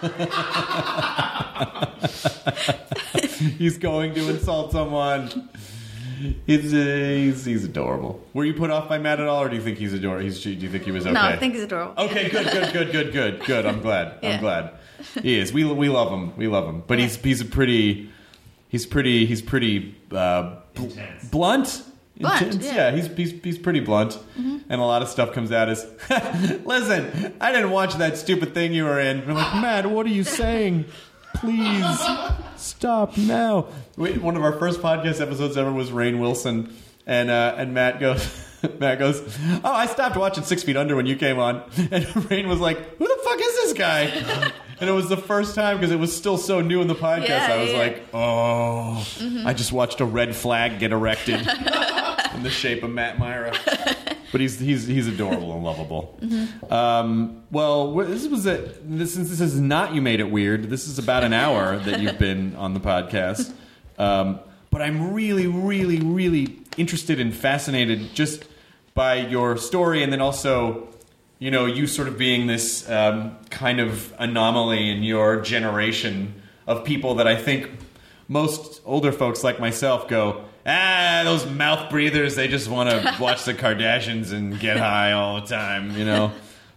He's going to insult someone. He's, uh, he's he's adorable. Were you put off by Matt at all, or do you think he's adorable? He's, do you think he was okay? No, I think he's adorable. Okay, good, good, good, good, good, good. I'm glad. Yeah. I'm glad. He is. We we love him. We love him. But he's he's a pretty he's pretty he's pretty uh, bl- blunt. Blunt, Intense. yeah. he's, he's he's pretty blunt, Mm-hmm. and a lot of stuff comes out as, "Listen, I didn't watch that stupid thing you were in." And I'm like, Matt, what are you saying? Please stop now. We, one of our first podcast episodes ever was Rainn Wilson, and uh, and Matt goes, Matt goes, "Oh, I stopped watching Six Feet Under when you came on," and Rainn was like, "Who the fuck is this guy?" And it was the first time because it was still so new in the podcast. Yeah, I was yeah. like, "Oh, Mm-hmm. I just watched a red flag get erected in the shape of Matt Myra." But he's he's he's adorable and lovable. Mm-hmm. Um, well, wh- this was a this since this is not You Made It Weird. This is about an hour that you've been on the podcast. Um, but I'm really, really, really interested and fascinated just by your story, and then also, you know, you sort of being this um, kind of anomaly in your generation of people that I think most older folks like myself go, ah, those mouth breathers, they just want to watch the Kardashians and get high all the time, you know?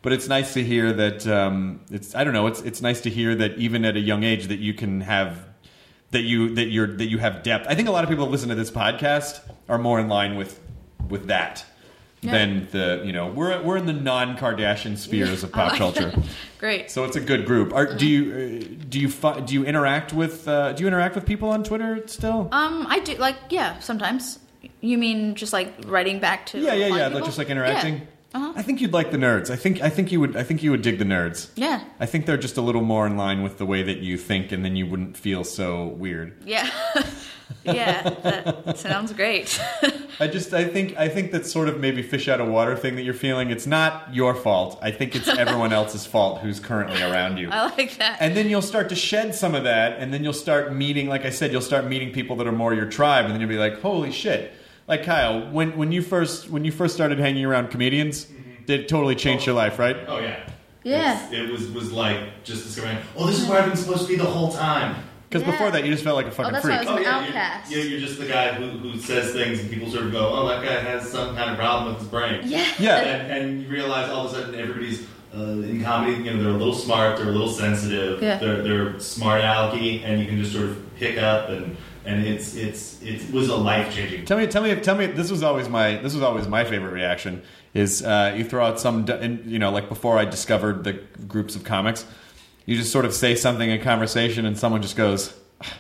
but it's nice to hear that. Um, it's I don't know. It's it's nice to hear that even at a young age that you can have that you that you're that you have depth. I think a lot of people that listen to this podcast are more in line with with that. Yeah. Than the you know we're we're in the non-Kardashian spheres of pop culture. Great. So it's a good group. Are, do you uh, do you fi- do you interact with uh, do you interact with people on Twitter still? Um, I do. Like, yeah, sometimes. You mean just like writing back to? Yeah, yeah, yeah. People? Just like interacting. Yeah. Uh-huh. I think you'd like the nerds. I think I think you would. I think you would dig the nerds. Yeah. I think they're just a little more in line with the way that you think, and then you wouldn't feel so weird. Yeah. Yeah, that sounds great. I just, I think, I think that sort of maybe fish out of water thing that you're feeling. It's not your fault. I think it's everyone else's fault who's currently around you. I like that. And then you'll start to shed some of that, and then you'll start meeting, like I said, you'll start meeting people that are more your tribe, and then you'll be like, holy shit. Like Kyle, when when you first when you first started hanging around comedians, mm-hmm. it totally changed oh. your life, right? Oh yeah. Yeah. It's, it was was like just discovering, oh, this is where I've been supposed to be the whole time. Because yeah. before that, you just felt like a fucking oh, that's freak. Why I was an oh, yeah, outcast. You're, you're just the guy who, who says things and people sort of go, oh, that guy has some kind of problem with his brain. Yeah. Yeah. And, and you realize all of a sudden everybody's uh, in comedy, you know, they're a little smart, they're a little sensitive, yeah. they're they're smart alecky, and you can just sort of pick up and and it's it's it was a life changing. Tell me, tell me, tell me. This was always my this was always my favorite reaction. Is uh, you throw out some, you know, like before I discovered the groups of comics, you just sort of say something in conversation, and someone just goes,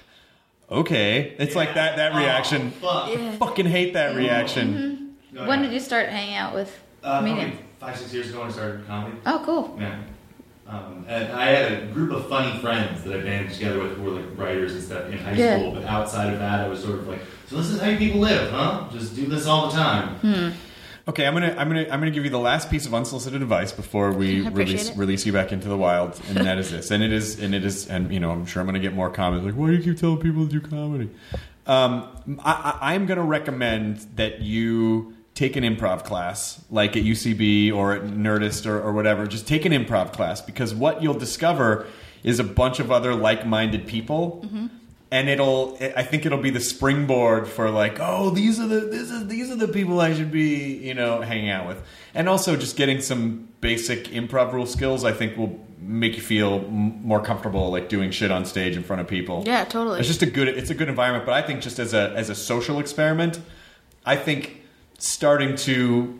okay. It's yeah. like that that reaction. Oh, fuck. Yeah. I fucking hate that reaction. Mm-hmm. No, when yeah. did you start hanging out with uh, comedians? Five, six years ago when I started comedy. Oh, cool. Yeah. Um, and I had a group of funny friends that I banded together with who were like writers and stuff in high yeah. school, but outside of that I was sort of like, so this is how you people live, huh? Just do this all the time. Hmm. Okay, I'm gonna I'm gonna I'm gonna give you the last piece of unsolicited advice before we release it. release you back into the wild, and that is this. And it is and it is and you know I'm sure I'm gonna get more comments like, why do you keep telling people to do comedy? Um, I, I, I'm gonna recommend that you take an improv class, like at U C B or at Nerdist or, or whatever. Just take an improv class, because what you'll discover is a bunch of other like-minded people. Mm-hmm. And it'll, I think it'll be the springboard for like, oh, these are the, this is, these are the people I should be, you know, hanging out with. And also just getting some basic improv rule skills, I think will make you feel m- more comfortable, like doing shit on stage in front of people. Yeah, totally. It's just a good, it's a good environment. But I think just as a, as a social experiment, I think starting to,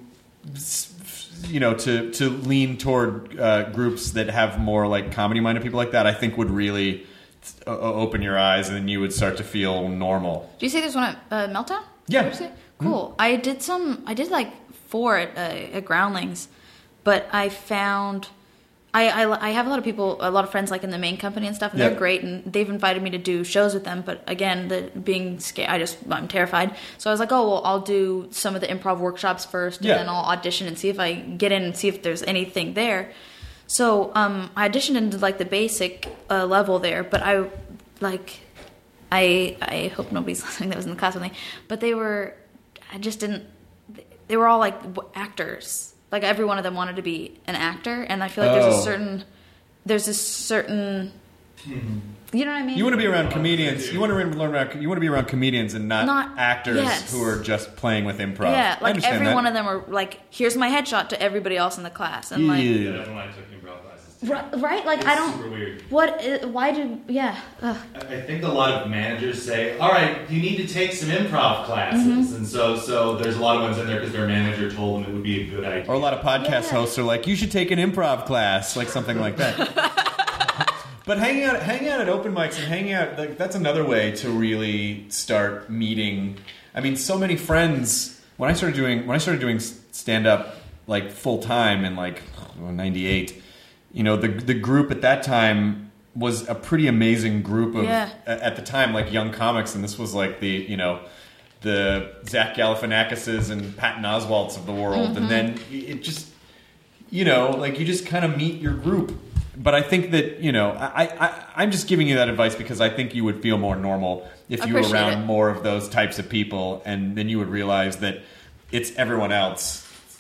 you know, to, to lean toward uh, groups that have more like comedy-minded people like that, I think would really open your eyes, and then you would start to feel normal. Do you say there's one at uh, Meltdown? Yeah. Cool. Mm-hmm. I did some. I did like four at, uh, at Groundlings, but I found I, I I have a lot of people, a lot of friends like in the main company and stuff, and yeah. they're great, and they've invited me to do shows with them. But again, the being scared, I just I'm terrified. So I was like, oh well, I'll do some of the improv workshops first, and yeah. then I'll audition and see if I get in and see if there's anything there. So um, I auditioned into like the basic uh, level there, but I like I I hope nobody's listening that was in the class with me, but they were I just didn't they were all like actors, like every one of them wanted to be an actor, and I feel like oh. there's a certain there's a certain mm-hmm. you know what I mean? You want to be around comedians. You want to learn about. You want to be around comedians and not, not actors yes. who are just playing with improv. Yeah, like every that. one of them are like, here's my headshot to everybody else in the class, and like, yeah. That's when I took improv classes too. Right, right? Like it's I don't. Super weird. What? Is, why do? Yeah. Ugh. I think a lot of managers say, "All right, you need to take some improv classes," mm-hmm. and so so there's a lot of ones in there because their manager told them it would be a good idea. Or a lot of podcast yeah. hosts are like, "You should take an improv class," like something like that. But hanging out, hanging out at open mics and hanging out, like, that's another way to really start meeting. I mean, so many friends. When I started doing when I started doing stand up like full time in like ninety-eight, you know, the the group at that time was a pretty amazing group of yeah. at the time like young comics, and this was like the you know the Zach Galifianakises and Patton Oswalts of the world, mm-hmm. and then it just you know like you just kind of meet your group. But I think that, you know, I, I, I'm just giving you that advice because I think you would feel more normal if you were around it. more of those types of people, and then you would realize that it's everyone else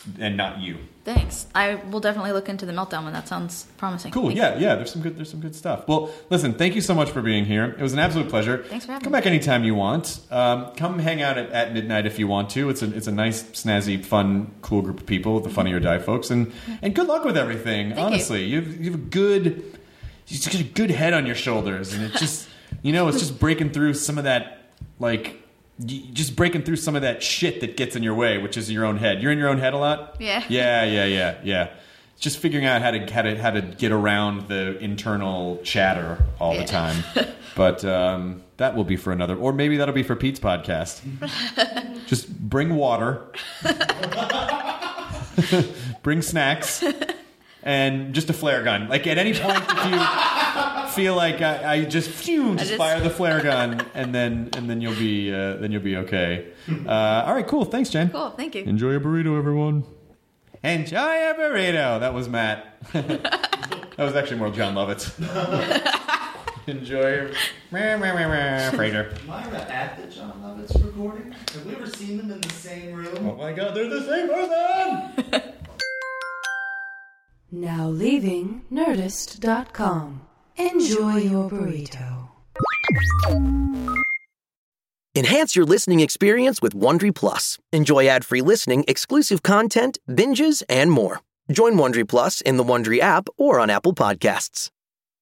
and not you. Thanks. I will definitely look into the Meltdown one. That sounds promising. Cool. Thanks. Yeah, yeah. There's some good. There's some good stuff. Well, listen. Thank you so much for being here. It was an absolute pleasure. Thanks for having come me. back anytime you want. Um, come hang out at, at midnight if you want to. It's a it's a nice, snazzy, fun, cool group of people. The Funny or Die folks, and and good luck with everything. Thank honestly, you. You've, you have a good. You just got a good head on your shoulders, and it just you know it's just breaking through some of that like. Just breaking through some of that shit that gets in your way, which is your own head. You're in your own head a lot? Yeah. Yeah, yeah, yeah, yeah. Just figuring out how to how to how to get around the internal chatter all Yeah. the time. But um, that will be for another, or maybe that'll be for Pete's podcast. Just bring water, bring snacks, and just a flare gun. Like at any point, if you feel like I, I just phew, just, just- fire the flare gun, and then and then you'll be uh, then you'll be okay. Uh, all right, cool. Thanks, Jen. Cool. Thank you. Enjoy your burrito, everyone. Enjoy your burrito. That was Matt. That was actually more John Lovitz. Enjoy your freighter. Am I at the John Lovitz recording? Have we ever seen them in the same room? Oh my God, they're the same person. Now leaving Nerdist dot com. Enjoy your burrito. Enhance your listening experience with Wondery Plus. Enjoy ad-free listening, exclusive content, binges, and more. Join Wondery Plus in the Wondery app or on Apple Podcasts.